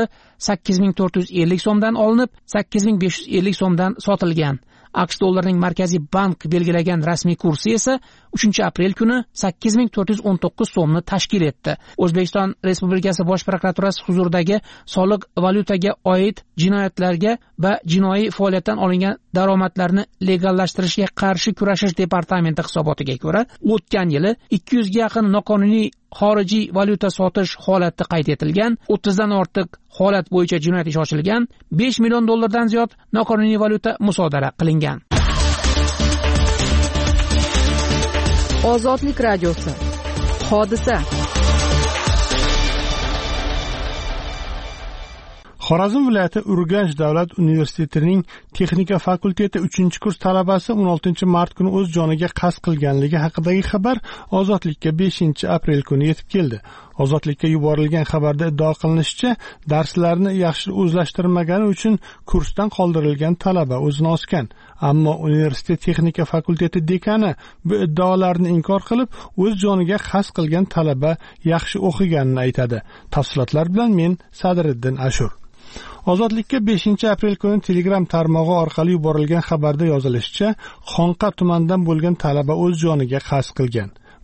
8450 so'mdan olinib, 8550 so'mdan sotilgan. AQSh dollarining Markaziy bank belgilagan rasmiy kursi esa 3-aprel kuni 8419 so'mni tashkil etdi. O'zbekiston Respublikasi Bosh prokuraturasi huzuridagi soliq valyutaga oid jinoyatlarga va jinoiy faoliyatdan olingan daromadlarni legallashtirishga qarshi kurashish departamenti hisobotiga ko'ra, o'tgan yili 200 ga yaqin noqonuniy xorijiy valyuta sotish holati qayd etilgan, 30 dan ortiq holat bo'yicha jinoyat ishi ochilgan, 5 million dollardan ziyod noqonuniy valyuta musodara qilingan. Ozodlik radiosi. Hodisa. Xorazm viloyati Urganch davlat universitetining texnika fakulteti 3-kurs talabasi 16-mart kuni o'z joniga qasd qilganligi haqidagi xabar Ozodlikka 5-aprel kuni yetib keldi. Ozodlikka yuborilgan xabarda iddio qilinishicha, darslarni yaxshi o'zlashtirmagani uchun kursdan qoldirilgan talaba o'zini osgan. Ammo universitet texnika fakulteti dekani bu iddaolarni inkor qilib, o'z joniga qasd qilgan talaba yaxshi o'qiganini aytadi. Tafsilotlar bilan men Sadriddin Ashur. Ozodlikka 5-aprel kuni Telegram tarmog'i orqali yuborilgan xabarda yozilishicha, Xonqa tumanidan bo'lgan talaba o'z joniga qasd qilgan.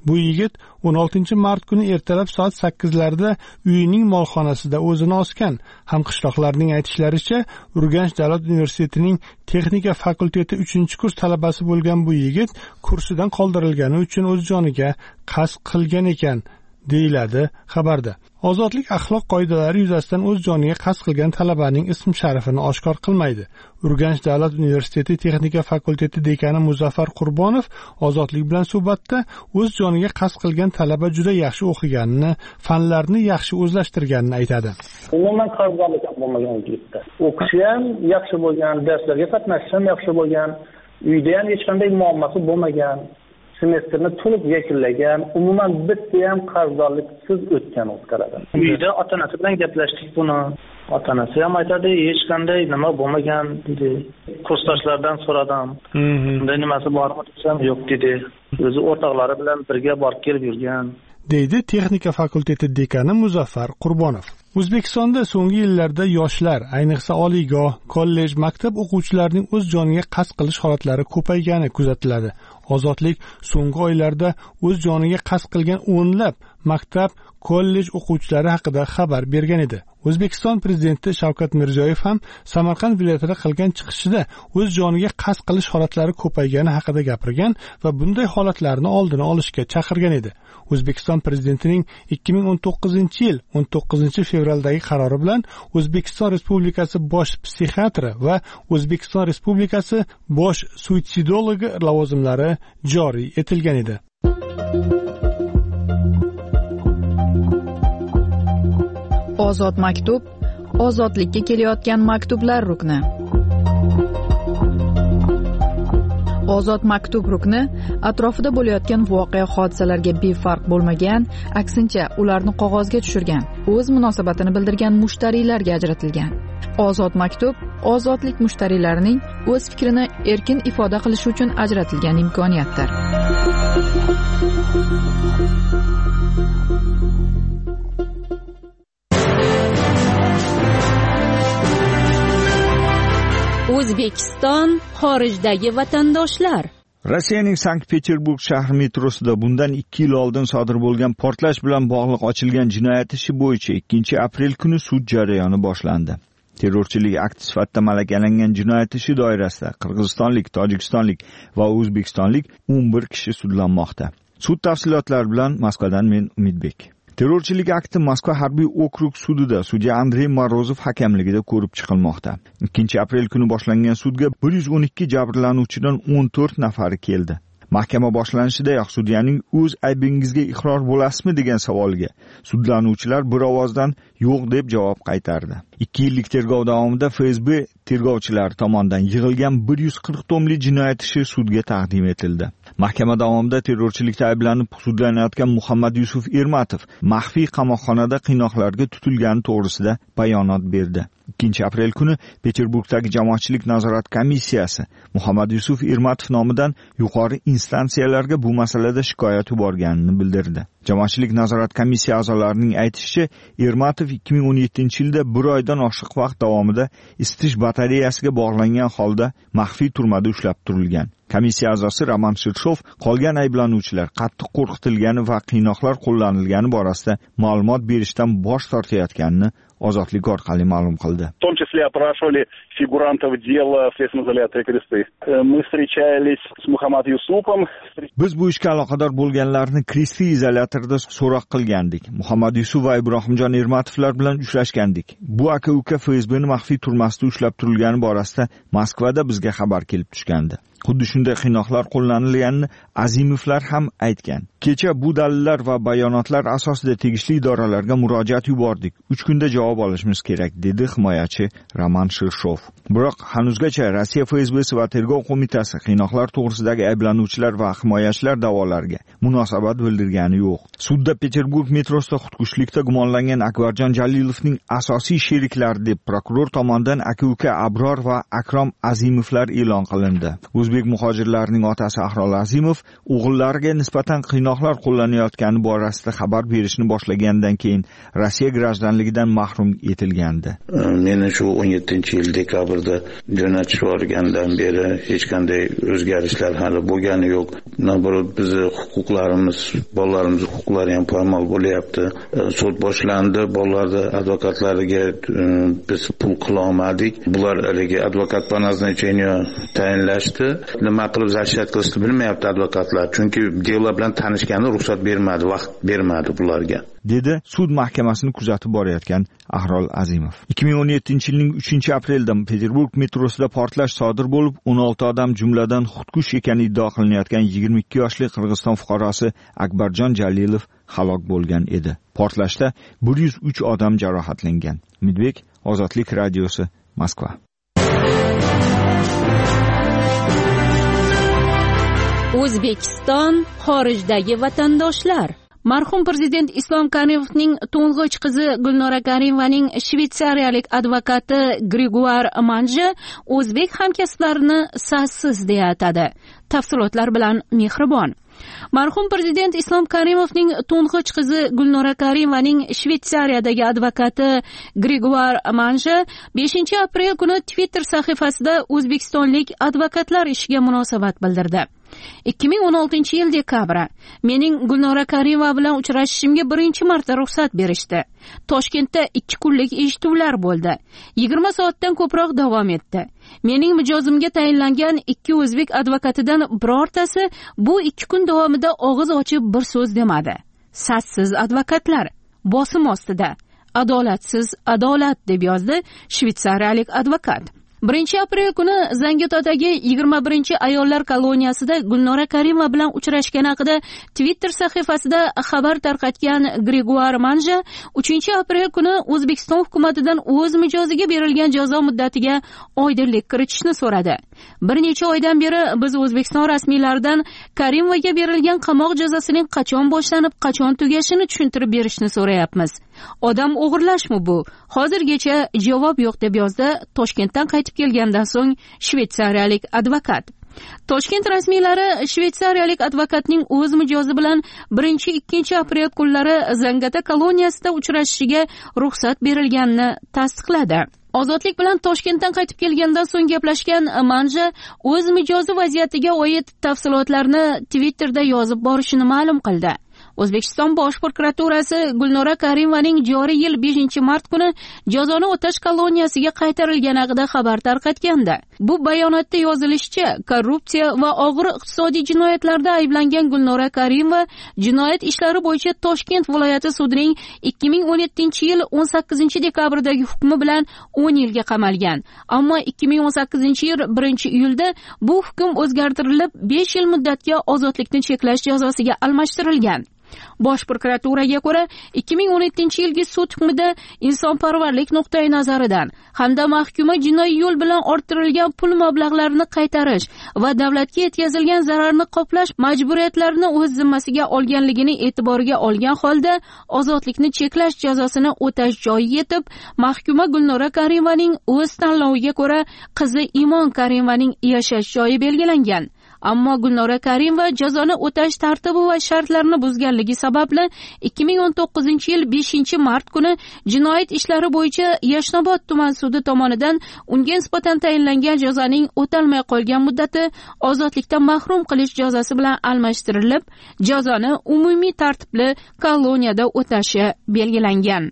Bu yigit 16 mart kuni ertalab soat 8larda uyining molxonasida o'zini osgan. Hamqishloqlarning aytishlaricha, Urganch davlat universitetining texnika fakulteti 3-kurs talabasi bo'lgan bu yigit kursidan qoldirilgani uchun o'z joniga qasd qilgan ekan, deyiladi xabarda. Ozodlik axloq qoidalari yuzasidan o'z joniga qasd qilgan talabaning ism sharifini oshkor qilmaydi. Urganch davlat universiteti texnika fakulteti dekani Muzaffar Qurbonov Ozodlik bilan suhbatda o'z joniga qasd qilgan talaba juda yaxshi o'qiganini, fanlarni yaxshi o'zlashtirganini aytadi. Umuman qarzorlik bo'lmagan yigitda. O'qishi ham yaxshi bo'lgan, darslarga qatnashishi ham yaxshi bo'lgan, uyda ham hech qanday muammosi bo'lmagan. Semestrni to'liq yakunlagan, umuman bitta ham qarzdorliksiz o'tgan o'qitadi. Uyda ota-onasi bilan gaplashdik buni. Ota-onasi ham aytadi, hech qanday nima bo'lmagan dedi. Kursdoshlardan so'radim. Bunday nimasi bormi desam, yo'q dedi. O'zi o'rtoqlari bilan birga borib kelib yurgan, deydi texnika fakulteti dekani Muzaffar Qurbonov. O'zbekistonda so'nggi yillarda yoshlar, ayniqsa oliygoh, kollej, maktab o'quvchilarining o'z joniga qasd qilish holatlari ko'paygani kuzatiladi. Ozodlik so'nggi oylarda o'z joniga qasd qilgan o'nlab maktab, kollej o'quvchilari haqida xabar bergan edi. O'zbekiston prezidenti Shavkat Mirziyoyev ham Samarqand viloyatida qilgan chiqishida o'z joniga qasd qilish holatlari ko'paygani haqida gapirgan va bunday holatlarni oldini olishga chaqirgan edi. O'zbekiston prezidentining 2019-yil 19 fevraldagi qarori bilan O'zbekiston Respublikasi bosh psixiatri va O'zbekiston Respublikasi bosh suitsidologi lavozimlari joriy etilgan edi. Ozod maktub, ozodlikka kelayotgan maktublar rukni. Ozod maktub rukni atrofida bo'layotgan voqea hodisalarga befarq bo'lmagan, aksincha ularni qog'ozga tushirgan, o'z munosabatini bildirgan mushtariylarga ajratilgan. Ozod maktub ozodlik mushtariylarining o'z fikrini erkin ifoda qilishi uchun ajratilgan imkoniyatdir. O'zbekiston xorijdagi vatandoshlar. Rossiyaning Sankt-Peterburg shahri metrosida bundan 2 yil oldin sodir bo'lgan portlash bilan bog'liq ochilgan jinoyat ishi bo'yicha 2-aprel kuni sud jarayoni boshlandi. Terrorchilik akti sifatida malakalangan jinoyat ishi doirasida qirg'izistonlik, tojikistonlik va o'zbekistonlik 11 kishi sudlanmoqda. Sud tafsilotlari bilan Moskvadan men Umidbek. Terrorchilik akti Moskva harbiy okrug sudida sudya Andrey Morozov hakamligida ko'rib chiqilmoqda. 2-aprel kuni boshlangan sudga 112 jabrlanuvchidan 14 nafari keldi. Mahkama boshlanishidayoq sudyaning o'z aybingizga iqror bo'lasizmi degan savolga sudlanuvchilar bir ovozdan yo'q deb javob qaytardi. 2 yillik tergov davomida FSB tergovchilari tomonidan yig'ilgan 140 tomli jinoyat ishi sudga taqdim etildi. Mahkama davomida terrorchilikda ayblanib sudlanayotgan Muhammad Yusuf Ermatov maxfiy qamoqxonada qiynoqlarga tutilgani to'g'risida bayonot berdi. 2-aprel kuni Peterburgdagi jamoatchilik nazorat komissiyasi Muhammad Yusuf Ermatov nomidan yuqori instansiyalarga bu masalada shikoyat yuborganini bildirdi. Jamoatchilik nazorat komissiya a'zolarining aytishicha, Ermatov 2017-yilda 1 oydan oshiq vaqt davomida isitish batareyasiga bog'langan holda maxfiy turmada ushlab turilgan. Komissiya a'zosi Roman Shirshov qolgan ayblanuvchilar qattiq qo'rqitilgani va qiynoqlar qo'llanilgani borasida ma'lumot berishdan bosh tortayotganini Ozodlik orqali ma'lum qildi. В том числе опрашивали фигурантов дела в следственном изоляторе Кресты. Мы встречались с Мухаммад Юсупом. Biz bu ishga aloqador bo'lganlarni Kresti izolyatorida so'roq qilgandik. Muhammad Yusuf va Ibrohimjon Ermatovlar bilan uchrashgandik. Bu aka-uka FSBning maxfiy turmasida ushlab turilgani borasida Moskvada bizga xabar kelib tushgandi. Xuddi shunday qiynoqlar qo'llanilganini Azimovlar ham aytgan. Kecha bu dalillar va bayonotlar asosida tegishli idoralarga murojaat yubordik. 3 kunda javob olishimiz kerak, dedi himoyachi Roman Shirshov. Biroq hanuzgacha Rossiya FSBsi va tergov qo'mitasi qiynoqlar to'g'risidagi ayblanuvchilar va himoyachilar da'volariga munosabat bildirgani yo'q. Sudda Peterburg metrosida xudkushlikda gumonlangan Akbarjon Jalilovning asosiy sheriklari deb prokuror tomonidan aka-uka Abror va Akrom Azimovlar e'lon qilindi. O'zbek muhojirlarining otasi Ahrol Azimov o'g'illariga nisbatan qiynoqlar qo'llanayotgani borasida xabar berishni boshlagandan keyin Rossiya grajdanligidan mahrum mahrum etilgandi. Meni shu 17-yil dekabrda jo'natib yuborgandan beri hech qanday o'zgarishlar hali bo'lgani yo'q. Nazorat bizni huquqlarimiz, bolalarimiz huquqlari ham poymol bo'lyapti. Sud boshlandi, bolalarni advokatlariga biz pul qila olmadik. Bular haligi advokat panaznicheniya tayinlashdi. Nima qilib zashat qilishni bilmayapti advokatlar, chunki delo bilan tanishganda ruxsat bermadi, vaqt bermadi bularga, dedi sud mahkamasini kuzatib borayotgan Ahrol Azimov. 2017-yilning 3-aprelida Peterburg metrosida portlash sodir bo'lib, 16 odam jumladan xudkush ekani iddia qilinayotgan 22 yoshli Qirg'iziston fuqarosi Akbarjon Jalilov halok bo'lgan edi. Portlashda 103 odam jarohatlangan. Umidbek, Ozodlik radiosi, Moskva. O'zbekiston xorijdagi vatandoshlar. Marhum prezident Islom Karimovning to'ng'ich qizi Gulnora Karimovaning shvetsariyalik advokati Gregoire Manje o'zbek hamkasblarini sassiz deya atadi. Tafsilotlar bilan Mehribon. Marhum prezident Islom Karimovning to'ng'ich qizi Gulnora Karimovaning Shvetsariyadagi advokati Gregoire Manje 5-aprel kuni Twitter sahifasida o'zbekistonlik advokatlar ishiga munosabat bildirdi. 2016-yil dekabr mening Gulnora Karimova bilan uchrashishimga birinchi marta ruxsat berishdi. Toshkentda 2 kunlik eshituvlar bo'ldi. 20 soatdan ko'proq davom etdi. Mening mijozimga tayinlangan 2 o'zbek advokatidan birortasi bu 2 kun davomida og'iz ochib bir so'z demadi. Sassiz advokatlar, bosim ostida, adolatsiz adolat deb yozdi shvetsariyalik advokat. 1-aprel kuni Zangiotadagi 21-ayollar koloniyasida Gulnora Karimova bilan uchrashgani haqida Twitter sahifasida xabar tarqatgan Gregoire Manje 3-aprel kuni O'zbekiston hukumatidan o'z mijoziga berilgan jazo muddatiga oydinlik kiritishni so'radi. Bir necha oydan beri biz O'zbekiston rasmiylaridan Karimovaga berilgan qamoq jazosining qachon boshlanib, qachon tugashini tushuntirib berishni so'rayapmiz. Odam o'g'irlashmi bu? Hozirgacha javob yo'q deb yozdi Toshkentdan qaytib kelgandan so'ng shvetsariyalik advokat. Toshkent rasmiylari shvetsariyalik advokatning o'z mijozi bilan 1-2 aprel kunlari Zangata koloniyasida uchrashishiga ruxsat berilganini tasdiqladi. Ozodlik bilan Toshkentdan qaytib kelgandan so'ng gaplashgan Manja o'z mijozi vaziyatiga oid tafsilotlarni Twitterda yozib borishini ma'lum qildi. O'zbekiston Bosh prokuraturasi Gulnora Karimovaning joriy yil 5-mart kuni jazoni o'tash koloniyasiga qaytarilgani haqida xabar tarqatgandi. Bu bayonotda yozilishicha, korrupsiya va og'ir iqtisodiy jinoyatlarda ayblangan Gulnora Karimova jinoyat ishlari bo'yicha Toshkent viloyati sudining 2017-yil 18-dekabrdagi hukmi bilan 10 yilga qamalgan. Ammo 2018-yil 1-iyulda bu hukm o'zgartirilib 5 yil muddatga ozodlikni cheklash jazosiga almashtirilgan. Bosh prokuraturaga ko'ra 2017-yilgi sud hukmida insonparvarlik nuqtai nazaridan hamda mahkuma jinoiy yo'l bilan orttirilgan pul mablag'larini qaytarish va davlatga yetkazilgan zararni qoplash majburiyatlarini o'z zimmasiga olganligini e'tiborga olgan holda ozodlikni cheklash jazosini o'tash joyi yetib, mahkuma Gulnora Karimovaning o'z tanloviga ko'ra qizi Imon Karimovaning yashash joyi belgilangan. Ammo Gulnora Karimova jazoni o'tash tartibi va shartlarini buzganligi sababli 2019-yil 5-mart kuni jinoyat ishlari bo'yicha Yashnobod tuman sudi tomonidan unga nisbatan tayinlangan jazoning o'talmay qolgan muddati ozodlikdan mahrum qilish jazosi bilan almashtirilib, jazoni umumiy tartibli koloniyada o'tashi belgilangan.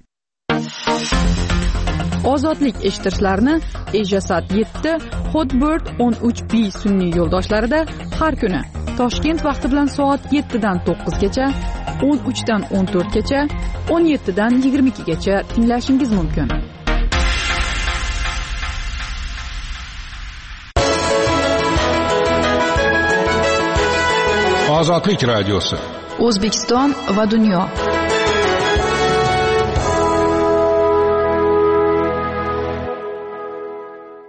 Ozodlik eshittirishlarni Ejasat 7, Hotbird 13B sun'iy yo'ldoshlarida har kuni Toshkent vaqti bilan soat 7 dan 9 gacha, 13 dan 14 gacha, 17 dan 22 gacha tinglashingiz mumkin. Ozodlik radiosi. O'zbekiston va dunyo.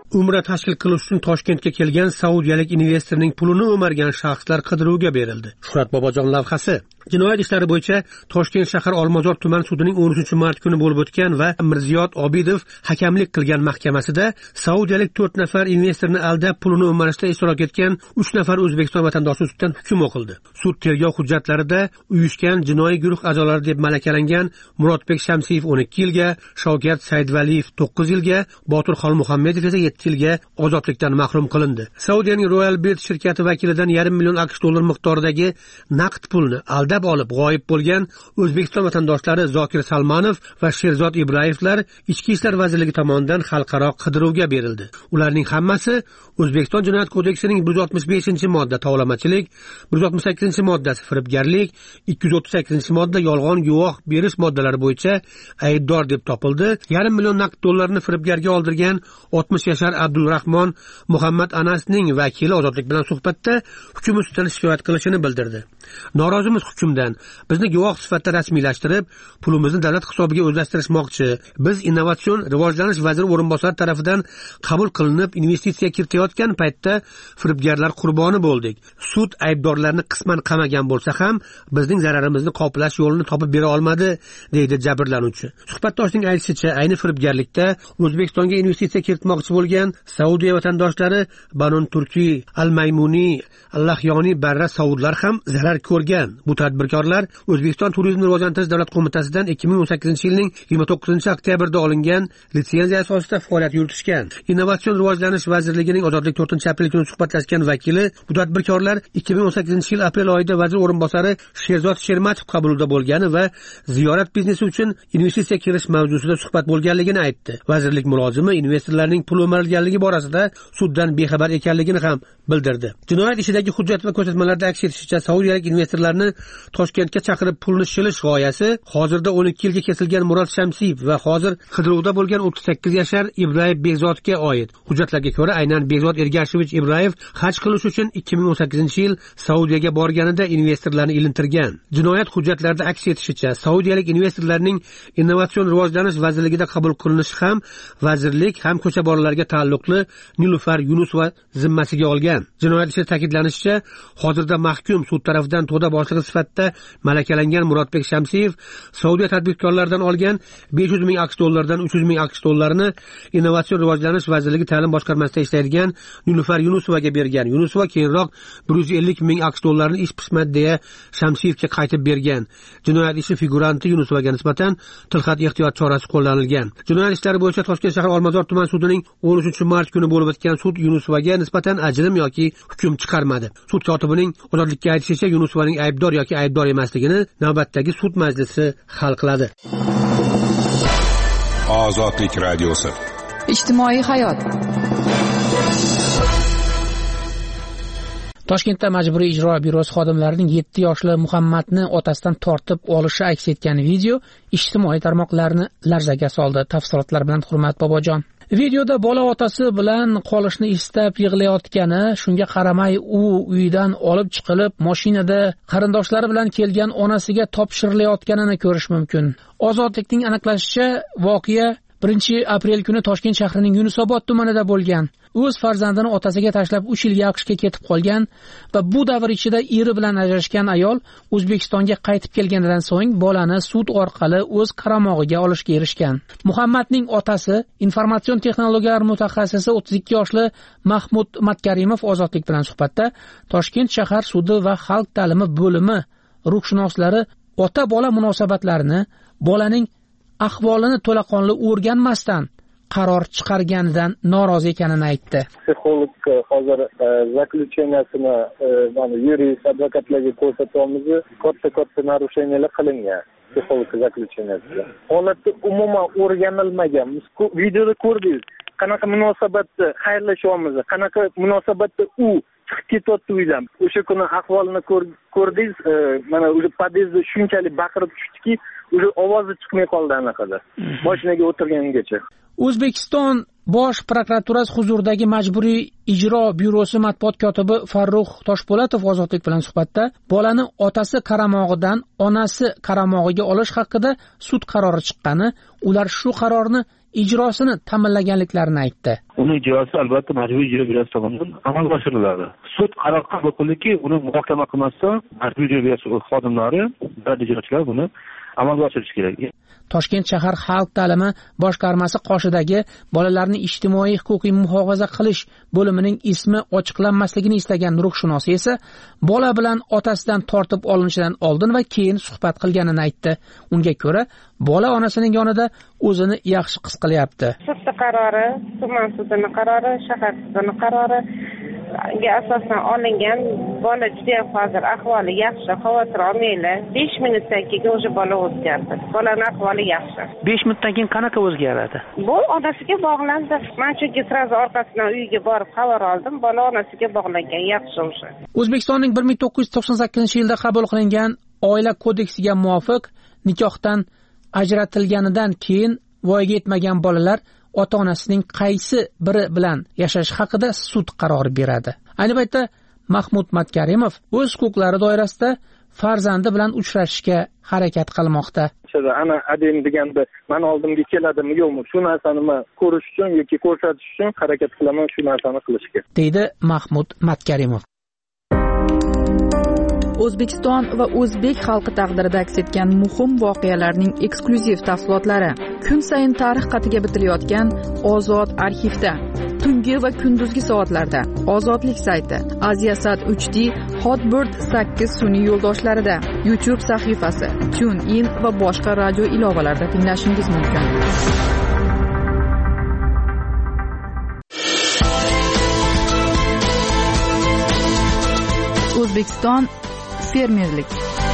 Umra tashkil qilish uchun Toshkentga kelgan saudiyalik investorning pulini o'margan shaxslar qidiruvga berildi. Shuhrat Bobojon lavhasi. Jinoyat ishlari bo'yicha Toshkent shahar Olmazor tuman sudining 13-mart kuni bo'lib o'tgan va Mirziyot Obidov hakamlik qilgan mahkamasida saudiyalik 4 nafar investorni aldab pulini o'marishda ishtirok etgan 3 nafar O'zbekiston vatandoshi ustidan hukm o'qildi. Sud tergov hujjatlarida uyushgan jinoiy guruh a'zolari deb malakalangan Murodbek Shamsiyev 12 yilga, Shavkat Saidvaliyev 9 yilga, Botir Xolmuhammedov esa 7 yilga ozodlikdan mahrum qilindi. Saudiyaning Royal Bet shirkati vakilidan $500 million AQSh miqdoridagi naqd pulni aldab olib g'oyib bo'lgan O'zbekiston vatandoshlari Zokir Salmanov va Sherzod Ibrayevlar Ichki ishlar vazirligi tomonidan xalqaro qidiruvga berildi. Ularning hammasi O'zbekiston Jinoyat kodeksining 165-modda tovlamachilik, 168-moddasi firibgarlik, 238-modda yolg'on guvoh berish moddalari bo'yicha aybdor deb topildi. $500 million naqd dollarni firibgarga oldirgan 60 yashar Abdulrahmon Muhammad Anasning vakili ozodlik bilan suhbatda hukm ustidan shikoyat qilishini bildirdi. Norozimiz hukmdan. Bizni guvoh sifatida rasmiylashtirib, pulimizni davlat hisobiga o'zlashtirishmoqchi. Biz innovatsion rivojlanish vaziri o'rinbosari tomonidan qabul qilinib investitsiya kiritayotgan paytda firibgarlar qurboni bo'ldik. Sud aybdorlarni qisman qamagan bo'lsa ham, bizning zararimizni qoplash yo'lini topib bera olmadi, deydi jabrlanuvchi. Suhbatdoshning aytishicha, ayni firibgarlikda O'zbekistonga investitsiya kiritmoqchi bo'lgan Saudiya vatandoshlari Banon Turki, Al-Maymuni, Allahyoni Barra saudlar ham zarar ko'rgan. Bu tadbirkorlar O'zbekiston Turizmni rivojlantirish davlat qo'mitasidan 2018-yilning 29-oktyabrda olingan litsenziya asosida faoliyat yuritishgan. Innovatsion rivojlanish vazirligining ozodlik 4-aprel kuni suhbatlashgan vakili bu tadbirkorlar 2018-yil aprel oyida vazir o'rinbosari Sherzod Shermatov qabulida bo'lgani va ziyorat biznesi uchun investitsiya kirish mavzusida suhbat bo'lganligini aytdi. Vazirlik mulozimi investorlarning pul o'marilganligi borasida suddan bexabar ekanligini ham bildirdi. Jinoyat ishidagi hujjat va ko'rsatmalarda aks etishicha, saudiyalik investorlarni Toshkentga chaqirib pulni shilish g'oyasi hozirda 12 yilga kesilgan Murod Shamsiyev va hozir qidiruvda bo'lgan 38 yashar Ibrayim Begzodga oid. Hujjatlarga ko'ra, aynan Begzod Ergashevich Ibrayev haj qilish uchun 2018-yil Saudiyaga borganida investorlarni ilintirgan. Jinoyat hujjatlarida aks etishicha, saudiyalik investorlarning Innovatsion rivojlanish vazirligida qabul qilinishi ham vazirlik ham ko'cha bolalarga taalluqli Nilufar Yunusova zimmasiga olgan. Jinoyat ishida ta'kidlanishicha, hozirda mahkum sud tarafidan to'da boshlig'i sifatida malakalangan Murodbek Shamsiyev Saudiya tadbirkorlaridan olgan $500 ming AQSh 300 ming AQSh Innovatsion rivojlanish vazirligi ta'lim boshqarmasida ishlaydigan Nilufar Yunusovaga bergan. Yunusova keyinroq $150 ming AQSh ish pishmadi deya Shamsiyevga qaytib bergan. Jinoyat ishi figuranti Yunusovaga nisbatan tilxat ehtiyot chorasi qo'llanilgan. Jinoyat ishlari bo'yicha Toshkent shahar Olmazor tuman sudining 13-mart kuni bo'lib o'tgan sud Yunusovaga nisbatan ajrim yoki hukm chiqarmadi. Sud kotibining ozodlikka aytishicha, Yunusovaning aybdor yoki aybdor emasligini navbatdagi sud majlisi hal qiladi. Ozodlik radiosi. Ijtimoiy hayot. Toshkentda majburiy ijro byurosi xodimlarining 7 yoshli Muhammadni otasidan tortib olishi aks etgan video ijtimoiy tarmoqlarni larzaga soldi. Tafsilotlar bilan Hurmat Bobojon. Videoda bola otasi bilan qolishni istab yig'layotgani, shunga qaramay u uydan olib chiqilib, mashinada qarindoshlari bilan kelgan onasiga topshirilayotganini ko'rish mumkin. Ozodlikning aniqlashicha, voqea 1-aprel kuni Toshkent shahrining Yunusobod tumanida bo'lgan. O'z farzandini otasiga tashlab 3 yilga AQShga ketib qolgan va bu davr ichida eri bilan ajrashgan ayol O'zbekistonga qaytib kelganidan so'ng bolani sud orqali o'z qaramog'iga olishga erishgan. Muhammadning otasi, informatsion texnologiyalar mutaxassisi 32 yoshli Mahmud Matkarimov ozodlik bilan suhbatda Toshkent shahar sudi va xalq ta'limi bo'limi ruhshunoslari ota-bola munosabatlarini, bolaning ahvolini to'laqonli o'rganmasdan qaror chiqarganidan norozi ekanini aytdi. Psixolog hozir zaklучениясini mana yurist advokatlarga ko'rsatyapmiz. Katta narusheniylar qilingan. Psixolog zaklученияsi. Holatda umuman o'rganilmagan. Videoda ko'rdingiz, qanaqa munosabatda xayrlashyapmiz, qanaqa munosabatda u chiqib ketyapti uydan. O'sha kuni ahvolini ko'rdingiz, mana o'sha podyezdda shunchalik baqirib tushdiki, o'sha ovozi chiqmay qoldi anaqada. Mashinaga o'tirgangacha. O'zbekiston Bosh prokuraturasi huzuridagi Majburiy ijro byurosi matbuot kotibi Farruh Toshpo'latov Ozodlik bilan suhbatda bolani otasi qaramog'idan onasi qaramog'iga olish haqida sud qarori chiqqani, ular shu qarorni ijrosini ta'minlaganliklarini aytdi. Uni ijrosi albatta Majburiy ijro byurosi tomonidan amalga oshiriladi. Sud qaror qabul qildiki, uni muhokama qilmasdan Majburiy ijro byurosi xodimlari va ijrochilar buni amalga oshirish kerak. Toshkent shahar xalq ta'limi boshqarmasi qoshidagi bolalarni ijtimoiy huquqiy muhofaza qilish bo'limining ismi ochiqlanmasligini istagan ruhshunos esa bola bilan otasidan tortib olinishidan oldin va keyin suhbat qilganini aytdi. Unga ko'ra, bola onasining yonida o'zini yaxshi his qilyapti. Sud qarori, tuman sudining qarori, shahar sudining qarori asosan olingan. Bola juda hozir ahvoli yaxshi, xavotir olmanglar. 5 minutdan keyin o'sha bola o'zgardi. Bolaning ahvoli yaxshi. 5 minutdan keyin qanaqa o'zgaradi? Bu onasiga bog'landi. Men chunki sразу orqasidan uyiga borib xabar oldim. Bola onasiga bog'langan, yaxshi o'sha. O'zbekistonning 1998-yilda qabul qilingan oila kodeksiga muvofiq nikohdan ajratilganidan keyin voyaga yetmagan bolalar ota-onasining qaysi biri bilan yashash haqida sud qarori beradi. Ayni paytda Mahmud Matkarimov o'z huquqlari doirasida farzandi bilan uchrashishga harakat qilmoqda. Ana adem deganda men oldimga keladimi yo'qmi, shu narsani men ko'rish uchun yoki ko'rsatish uchun harakat qilaman shu narsani qilishga, deydi Mahmud Matkarimov. O'zbekiston va o'zbek xalqi taqdirida aks etgan muhim voqealarning eksklyuziv tafsilotlari kun sayin tarix qatiga bitilayotgan Ozod arxivda, tungi va kunduzgi soatlarda Ozodlik sayti, Aziasat 3D, Hotbird 8 sun'iy yo'ldoshlarida, YouTube sahifasi, TuneIn va boshqa radio ilovalarida tinglashingiz mumkin. O'zbekiston fermerlik.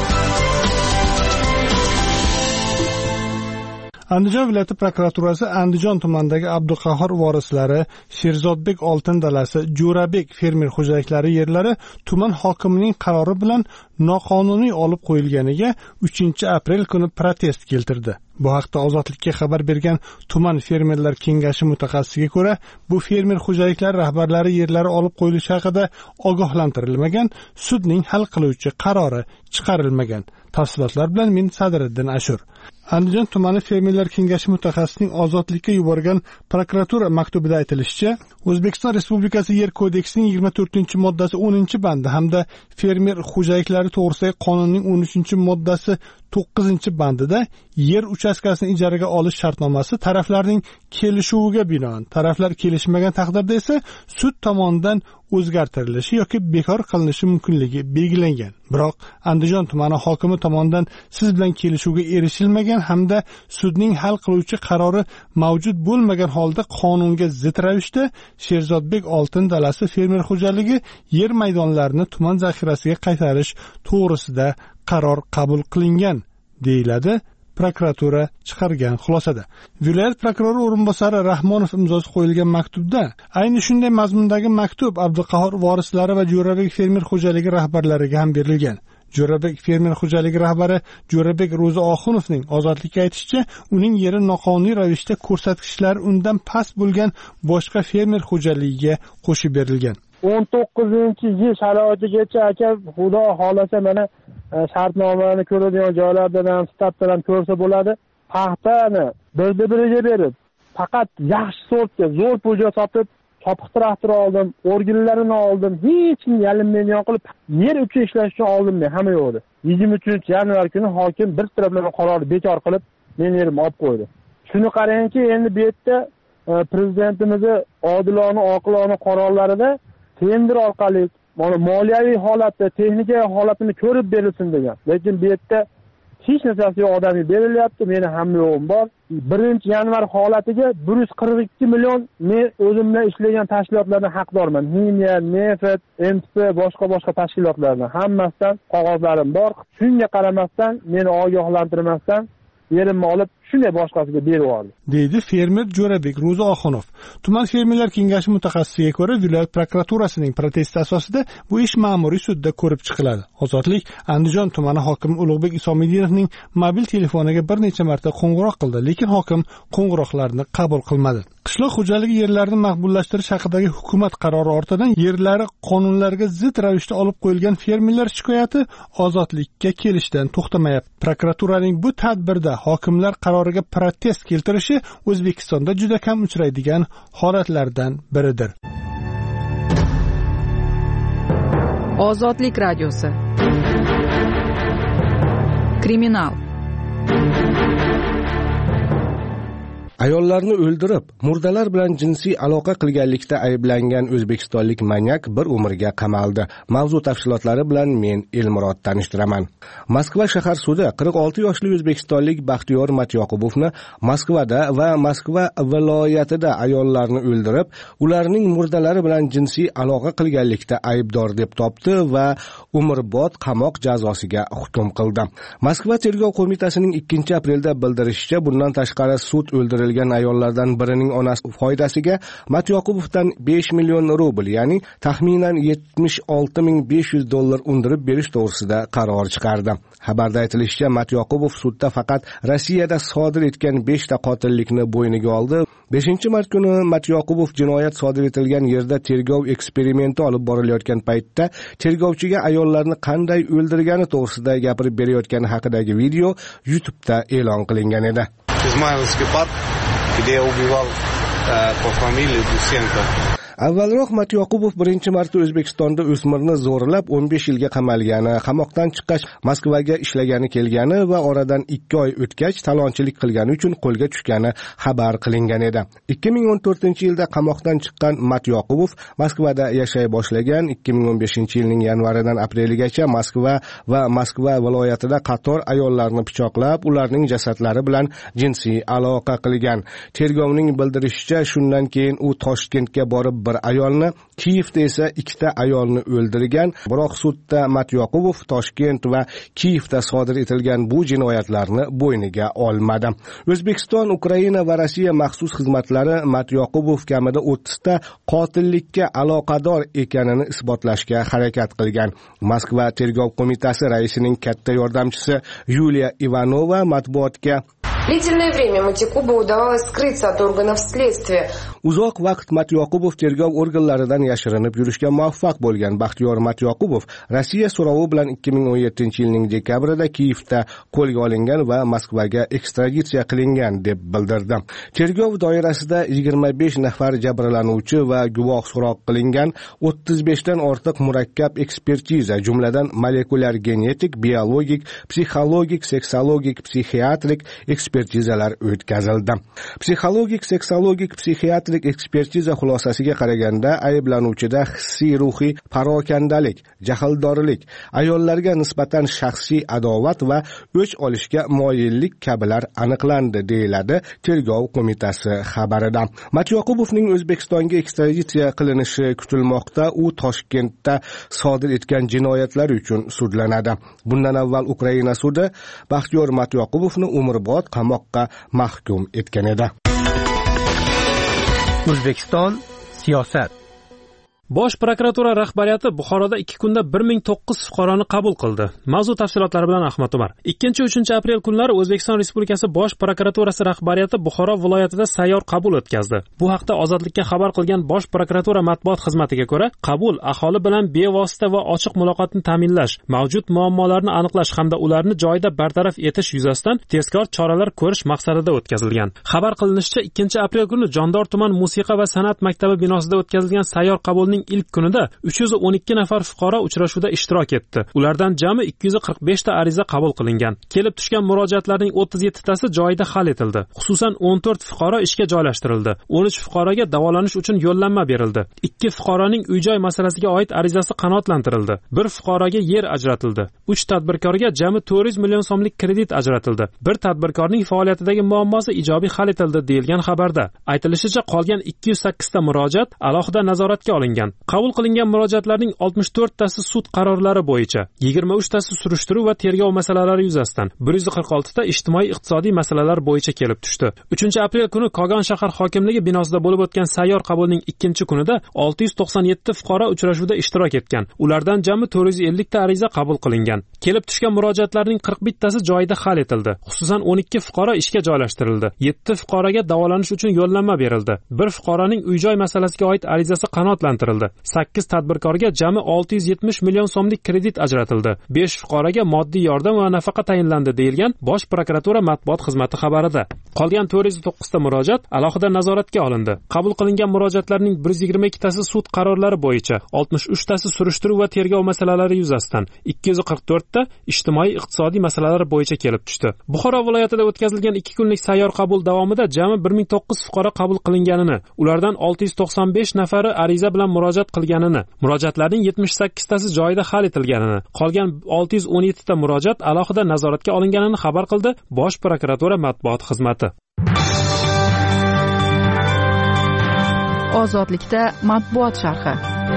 Andijon viloyati prokuraturasi Andijon tumanidagi Abduqahhor vorislari, Sherzodbek oltin dalasi, Jo'rabek fermer xo'jaliklari yerlari tuman hokimining qarori bilan noqonuniy olib qo'yilganiga 3-aprel kuni protest keltirdi. Bu haqda Ozodlikka xabar bergan tuman fermerlar kengashi mutaxassisiga ko'ra, bu fermer xo'jaliklari rahbarlari yerlari olib qo'yilishi haqida ogohlantirilmagan, sudning hal qiluvchi qarori chiqarilmagan. Tafsilotlar bilan men Sadriddin Ashur. Andijon tumani fermerlar kengashi mutaxassisining Ozodlikka yuborgan prokuratura maktubida aytilishicha, O'zbekiston Respublikasi Yer kodeksining 24-moddasi 10-bandi hamda fermer xo'jaliklari to'g'risidagi qonunning 13-moddasi 9-bandida yer uchastkasini ijaraga olish shartnomasi taraflarning kelishuviga binoan, taraflar kelishmagan taqdirda esa sud tomonidan o'zgartirilishi yoki bekor qilinishi mumkinligi belgilangan. Biroq Andijon tumani hokimi tomonidan siz bilan kelishuvga erishilmagan hamda sudning hal qiluvchi qarori mavjud bo'lmagan holda qonunga zid ravishda Sherzodbek oltin dalasi fermer xo'jaligi yer maydonlarini tuman zaxirasiga qaytarish to'g'risida qaror qabul qilingan, deyiladi prokuratura chiqargan xulosada. Viloyat prokurori o'rinbosari Rahmonov imzosi qo'yilgan maktubda ayni shunday mazmundagi maktub Abduqahhor vorislari va Jo'rabek fermer xo'jaligi rahbarlariga ham berilgan. Jo'rabek fermer xo'jaligi rahbari Jo'rabek Ro'zi-Oxunovning Ozodlikka aytishicha, uning yeri noqonuniy ravishda ko'rsatkichlari undan past bo'lgan boshqa fermer xo'jaligiga qo'shib berilgan. 19-yil sharoitigacha aka xudo xolasa mana shartnomani ko'radigan joylardan ham statdan ham ko'rsa bo'ladi. Paxtani biriga berib, faqat yaxshi sortga zo'r pulga sotib, sopiq traktor oldim, organlarini oldim, hech kim yalinmaydigan qilib yer uchun ishlash uchun oldim men hamma yo'qdi. 23-yanvar kuni hokim bir taraflama qarorni bekor qilib, men yerimni olib qo'ydi. Shuni qarangki, endi bu yerda prezidentimizni odilona, oqilona qarorlarida tender orqali mana moliyaviy holatda, texnikaviy holatini ko'rib berilsin degan. Lekin bu yerda hech narsasi yo'q odamga berilyapti, meni hamma yo'g'im bor. 1-yanvar holatiga 142 million men o'zim bilan ishlagan tashkilotlardan haqdorman. Himiya, Neft, MTP, boshqa tashkilotlardan hammasidan qog'ozlarim bor. Shunga qaramasdan, meni ogohlantirmasdan yerimni olib shunday boshqasiga berib yubordi, deydi fermer Jo'rabek Ro'zioxunov. Tuman fermerlar kengashi mutaxassisiga ko'ra, viloyat prokuraturasining protesti asosida bu ish ma'muriy sudda ko'rib chiqiladi. Ozodlik Andijon tumani hokimi Ulug'bek Isomidinovning mobil telefoniga bir necha marta qo'ng'iroq qildi, lekin hokim qo'ng'iroqlarni qabul qilmadi. Qishloq xo'jaligi yerlarini maqbullashtirish haqidagi hukumat qarori ortidan yerlari qonunlarga zid ravishda olib qo'yilgan fermerlar shikoyati ozodlikka kelishdan to'xtamayapti. Prokuraturaning bu tadbirda hokimlar qaroriga protest keltirishi O'zbekistonda juda kam uchraydigan holatlardan biridir. Ozodlik radiosi. Kriminal. Ayollarni o'ldirib, murdalar bilan jinsiy aloqa qilganlikda ayblangan o'zbekistonlik manyak bir umrga qamaldi. Mavzu tafsilotlari bilan men Elmurod tanishtiraman. Moskva shahar sudi 46 yoshli o'zbekistonlik Baxtiyor Matyoqubovni Moskvada va Moskva viloyatida ayollarni o'ldirib, ularning murdalari bilan jinsiy aloqa qilganlikda aybdor deb topdi va umrbod qamoq jazosiga hukm qildi. Moskva tergov qo'mitasining 2-aprelda bildirishicha, bundan tashqari sud o'ldirilgan ayollardan birining onasi foydasiga Matyoqubovdan 5 million rubl, ya'ni taxminan $76,500 undirib berish to'g'risida qaror chiqardi. Xabarda aytilishicha, Matyoqubov sudda faqat Rossiyada sodir etgan 5 ta qotillikni bo'yniga oldi. 5-mart kuni Matyoqubov jinoyat sodir etilgan yerda tergov eksperimenti olib borilayotgan paytda tergovchiga ayollarni qanday o'ldirgani to'g'risida gapirib berayotgani haqidagi video YouTube'da e'lon qilingan edi. Измайловский парк, где я убивал по фамилии Дусенко. Avvalroq Matyoqubov 1-marta O'zbekistonda o'smirni zo'rlab 15 yilga qamalgani, qamoqdan chiqqach Moskvaga ishlagani kelgani va oradan 2 oy o'tgach talonchilik qilgani uchun qo'lga tushgani xabar qilingan edi. 2014-yilda qamoqdan chiqqan Matyoqubov Moskvada yashay boshlagan. 2015-yilning yanvaridan apreligacha Moskva va Moskva viloyatida qator ayollarni pichoqlab, ularning jasadlari bilan jinsiy aloqa qilgan. Tergovning bildirishicha, shundan keyin u Toshkentga borib bir ayolni, Kiyevda esa 2 ta ayolni o'ldirgan. Biroq sudda Matyoqubov Toshkent va Kiyevda sodir etilgan bu jinoyatlarni bo'yniga olmadi. O'zbekiston, Ukraina va Rossiya maxsus xizmatlari Matyoqubov kamida 30 ta qotillikka aloqador ekanini isbotlashga harakat qilgan. Moskva tergov qo'mitasi raisining katta yordamchisi Yuliya Ivanova matbuotga Длительное время Матякубу удавалось скрыться от органов следствия. Uzoq vaqt Matyoqubov tergov organlaridan yashirinib yurishga muvaffaq bo'lgan Baxtiyor Matyoqubov Rossiya so'rovi bilan 2017-yilning dekabrida Kiyevda qo'lga olingan va Moskvaga ekstraditsiya qilingan deb bildirdi. Tergov doirasida 25 nafar jabrlanuvchi va guvoh so'roq qilingan, 35 dan ortiq murakkab ekspertiza, jumladan molekulyar genetik, biologik, psixologik, seksologik, psixiatrik ekspertizalar o'tkazildi. Psixologik, seksologik, psixiatrik ekspertiza xulosasiga qaraganda ayblanuvchida hissiy ruhiy parokandalik, jahldorlik, ayollarga nisbatan shaxsiy adovat va o'ch olishga moyillik kabilar aniqlandi, deyiladi tergov qo'mitasi xabarida. Matyoqubovning O'zbekistonga ekstraditsiya qilinishi kutilmoqda. U Toshkentda sodir etgan jinoyatlar uchun sudlanadi. Bundan avval Ukraina sudi Baxtiyor Matyoqubovni umrbod qamoqqa mahkum etgan edi. O'zbekiston siyosat. Bosh prokuratura rahbariyati Buxoroda 2 kunda 1009 fuqaroni qabul qildi. Mavzu tafsilotlari bilan Ahmad Umar. 2-3 aprel kunlari O'zbekiston Respublikasi Bosh prokuraturasi rahbariyati Buxoro viloyatida sayyor qabul o'tkazdi. Bu haqda Ozodlikka xabar qilgan Bosh prokuratura matbuot xizmatiga ko'ra, qabul aholi bilan bevosita va ochiq muloqotni ta'minlash, mavjud muammolarni aniqlash hamda ularni joyida bartaraf etish yuzasidan tezkor choralar ko'rish maqsadida o'tkazilgan. Xabar qilinishicha, 2-aprel kuni Jondor tuman musiqa va san'at maktabi binosida o'tkazilgan sayyor qabulning ilk kunida 312 nafar fuqaro uchrashuvda ishtirok etdi. Ulardan jami 245 ta ariza qabul qilingan. Kelib tushgan murojaatlarning 37 tasi joyida hal etildi. Xususan 14 fuqaro ishga joylashtirildi. 13 fuqaroga davolanish uchun yo'llanma berildi. 2 fuqaroning uy-joy masalasiga oid arizasi qanoatlantirildi. 1 fuqaroga yer ajratildi. 3 tadbirkorga jami 400 million so'mlik kredit ajratildi. 1 tadbirkorning faoliyatidagi muammosi ijobiy hal etildi, deyilgan xabarda. Aytilishicha, qolgan 208 ta murojaat alohida nazoratga olingan. qilingan. Qabul qilingan murojaatlarning 64tasi sud qarorlari bo'yicha, 23tasi surishtiruv va tergov masalalari yuzasidan, 146 ta ijtimoiy iqtisodiy masalalar bo'yicha kelib tushdi. 3-aprel kuni Kogon shahar hokimligi binosida bo'lib o'tgan sayyor qabulning ikkinchi kunida 697 fuqaro uchrashuvda ishtirok etgan. Ulardan jami 450 ta ariza qabul qilingan. Kelib tushgan murojaatlarning 41 tasi joyida hal etildi. Xususan 12 fuqaro ishga joylashtirildi. 7 fuqaroga davolanish uchun yo'llanma berildi. 1 fuqaroning uy-joy masalasiga oid arizasi qanoatlantirildi. 8 tadbirkorga jami 670 million so'mlik kredit ajratildi. 5 fuqaroga moddiy yordam va nafaqa tayinlandi deyilgan Bosh prokuratura matbuot xizmati xabarida. Qolgan 409 ta murojaat alohida nazoratga olindi. Qabul qilingan murojaatlarning 122 tasi sud qarorlari bo'yicha, 63 tasi surishtiruv va tergov masalalari yuzasidan, 244 ta ijtimoiy iqtisodiy masalalar bo'yicha kelib tushdi. Buxoro viloyatida o'tkazilgan 2 kunlik sayyor qabul davomida jami 1009 fuqaro qabul qilinganini, ulardan 695 nafari ariza bilan murojaat qilganini, murojaatlarning 78 tasi joyida hal etilganini, qolgan 617 ta murojaat alohida nazoratga olinganini xabar qildi Bosh prokuratura matbuot xizmati. Ozodlikda matbuot sharhi.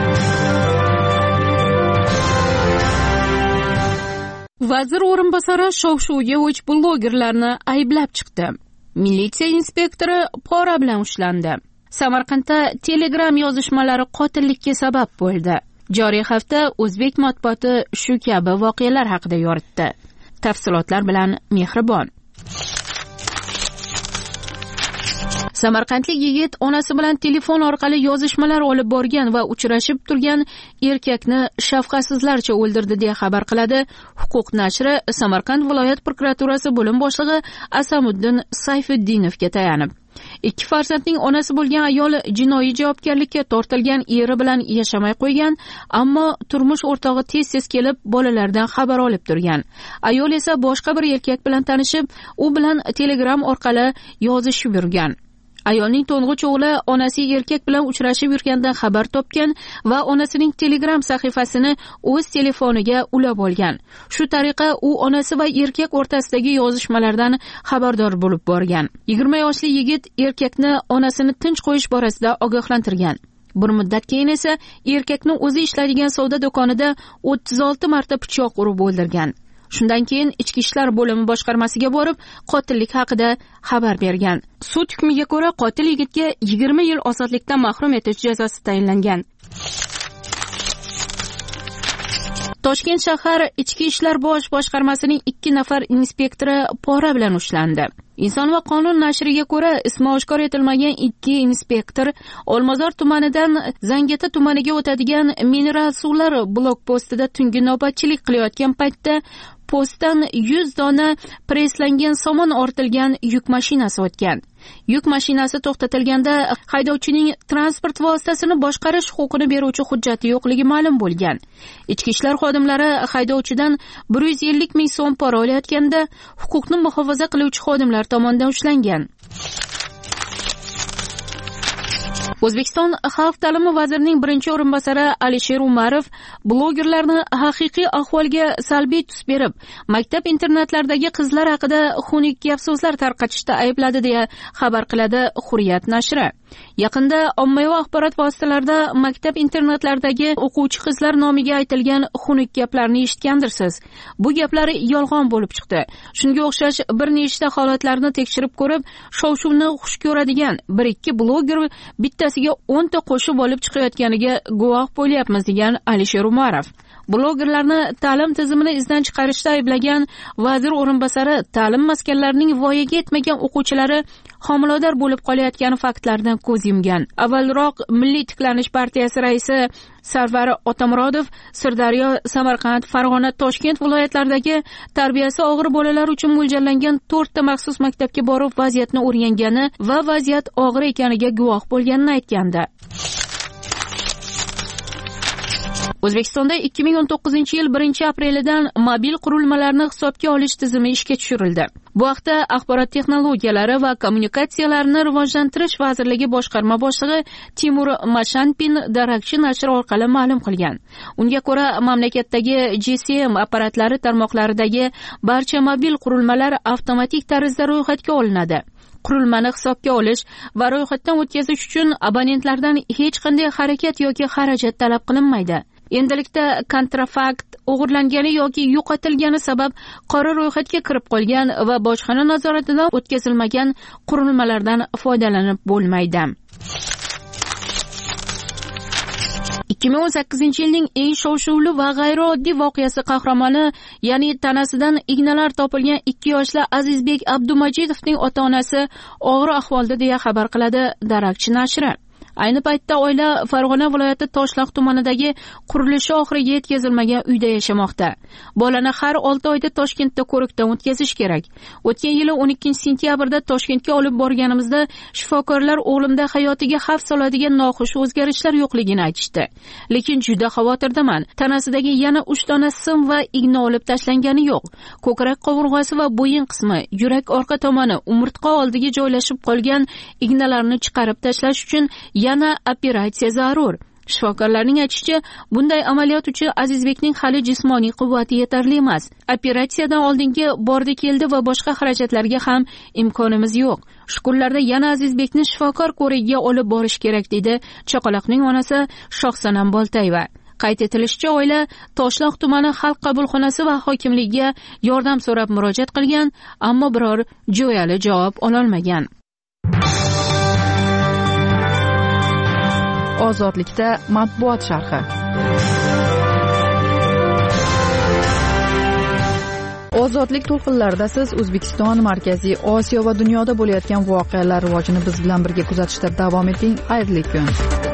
Vazir o'rinbosari shov-shuvga o'ch blogerlarni ayblab chiqdi. Militsiya inspektori pora bilan ushlandi. Samarqandda Telegram yozishmalari qotillikka sabab bo'ldi. Joriy hafta o'zbek matbuoti shu kabi voqealar haqida yoritdi. Tafsilotlar bilan Mehribon. Samarqandlik yigit onasi bilan telefon orqali yozishmalar olib borgan va uchrashib turgan erkakni shafqatsizlarcha o'ldirdi deya xabar qiladi Huquq nashri Samarqand viloyat prokuraturasi bo'lim boshlig'i Asamuddin Sayfuddinovga tayanib. 2 farzandning onasi bo'lgan ayol jinoiy javobgarlikka tortilgan eri bilan yashamay qo'ygan, ammo turmush o'rtog'i tez-tez kelib bolalardan xabar olib turgan. Ayol esa boshqa bir erkak bilan tanishib, u bilan Telegram orqali yozishib yurgan. Ayolning to'ng'ich o'g'li onasi erkak bilan uchrashib yurgandan xabar topgan va onasining Telegram sahifasini o'z telefoniga ulab olgan. Shu tariqa u onasi va erkak o'rtasidagi yozishmalardan xabardor bo'lib borgan. 20 yoshli yigit erkakni onasini tinch qo'yish borasida ogohlantirgan. Bir muddat keyin esa erkakni o'zi ishlaydigan savdo do'konida 36 marta pichoq urib o'ldirgan. Shundan keyin Ichki ishlar bo'limi boshqarmasiga borib, qotillik haqida xabar bergan. Sud hukmiga ko'ra qotil yigitga 20 yil ozodlikdan mahrum etish jazosi tayinlangan. Toshkent shahar Ichki ishlar bosh boshqarmasining 2 nafar inspektori pora bilan ushlandi. Inson va qonun nashriga ko'ra, ismi oshkor etilmagan 2 inspektor Olmazor tumanidan Zangata tumaniga o'tadigan mineral suvlar blokpostida tungi navbatchilik qilayotgan paytda postdan 100 dona preslangan somon ortilgan yuk mashinasi o'tgan. Yuk mashinasi to'xtatilganda haydovchining transport vositasini boshqarish huquqini beruvchi hujjati yo'qligi ma'lum bo'lgan. Ichki ishlar xodimlari haydovchidan 150 ming so'm pora olayotganda huquqni muhofaza qiluvchi xodimlar tomonidan ushlangan. O'zbekiston Xalq ta'limi vazirining birinchi o'rinbosari Alisher Umarov blogerlarni haqiqiy ahvolga salbiy tus berib, maktab internatlaridagi qizlar haqida xunuk gap-so'zlar tarqatishda aybladi deya xabar qiladi Hurriyat nashri. Yaqinda ommaviy axborot vositalarida maktab internatlaridagi o'quvchi qizlar nomiga aytilgan xunuk gaplarni eshitgandirsiz. Bu gaplar yolg'on bo'lib chiqdi. Shunga o'xshash bir nechta holatlarni tekshirib ko'rib, shov-shuvni xush ko'radigan 1-2 bloger bittasiga 10 ta qo'shib olib chiqayotganiga guvoh bo'lyapmiz degan Alisher Umarov. Blogerlarni ta'lim tizimini izdan chiqarishda ayblagan vazir o'rinbosari ta'lim maskanlarining voyaga yetmagan o'quvchilari homilador bo'lib qolayotgani faktlaridan ko'z yumgan. Avvalroq Milliy tiklanish partiyasi raisi Sarvar Otamurodov Sirdaryo, Samarqand, Farg'ona, Toshkent viloyatlaridagi tarbiyasi og'ir bolalar uchun mo'ljallangan 4 ta maxsus maktabga borib vaziyatni o'rgangani va vaziyat og'ir ekaniga guvoh bo'lganini aytgandi. O'zbekistonda 2019-yil 1-aprelidan mobil qurilmalarni hisobga olish tizimi ishga tushirildi. Bu haqda Axborot texnologiyalari va kommunikatsiyalarni rivojlantirish vazirligi boshqarma boshlig'i Timur Mashanpin Darakchi nashri orqali ma'lum qilgan. Unga ko'ra, mamlakatdagi GSM apparatlari tarmoqlaridagi barcha mobil qurilmalar avtomatik tarzda ro'yxatga olinadi. qurilmani hisobga olish va ro'yxatdan o'tkazish uchun abonentlardan hech qanday harakat yoki xarajat talab qilinmaydi. Endilikda kontrafakt o'g'irlangani yoki yo'qotilgani sabab qora ro'yxatga kirib qolgan va bojxona nazoratidan o'tkazilmagan qurilmalardan foydalanib bo'lmaydi. 2018 yilning eng shov-shuvli va g'ayrioddiy voqeasi qahramoni, ya'ni tanasidan ignalar topilgan 2 yoshli Azizbek Abdumajidovning ota-onasi og'ir ahvolda deya xabar qiladi Darakchi nashri. Ayni paytda oila Farg'ona viloyati Toshloq tumanidagi qurilishi oxiriga yetkazilmagan uyda yashamoqda. Bolani har 6 oyda Toshkentda ko'rikdan o'tkazish kerak. O'tgan yili 12-sentyabrda Toshkentga olib borganimizda shifokorlar o'g'limda hayotiga xavf soladigan noxush o'zgarishlar yo'qligini aytishdi. Lekin juda xavotirdaman. Tanasidagi yana 3 dona sim va igna olib tashlangani yo'q. Ko'krak qovurg'asi va bo'yin qismi, yurak orqa tomoni, umurtqa oldiga joylashib qolgan ignalarni chiqarib tashlash uchun yana operatsiya zarur. Shifokorlarning aytishicha, bunday amaliyot uchun Azizbekning hali jismoniy quvvati yetarli emas. Operatsiyadan oldingi bordi-keldi va boshqa xarajatlarga ham imkonimiz yo'q. Shu kunlarda yana Azizbekni shifokor ko'rigiga olib borish kerak dedi chaqaloqning onasi Shohsanam Boltayeva. Qayd etilishicha, oila Toshloq tumani xalq qabulxonasi va hokimligiga yordam so'rab murojaat qilgan, ammo biror jo'yali javob ololmagan. Ozodlikda matbuot sharhi. Ozodlik to'lqinlarida siz O'zbekiston, Markaziy Osiyo va dunyoda bo'layotgan voqealar rivojini biz bilan birga kuzatishda davom eting. Xayrli kun.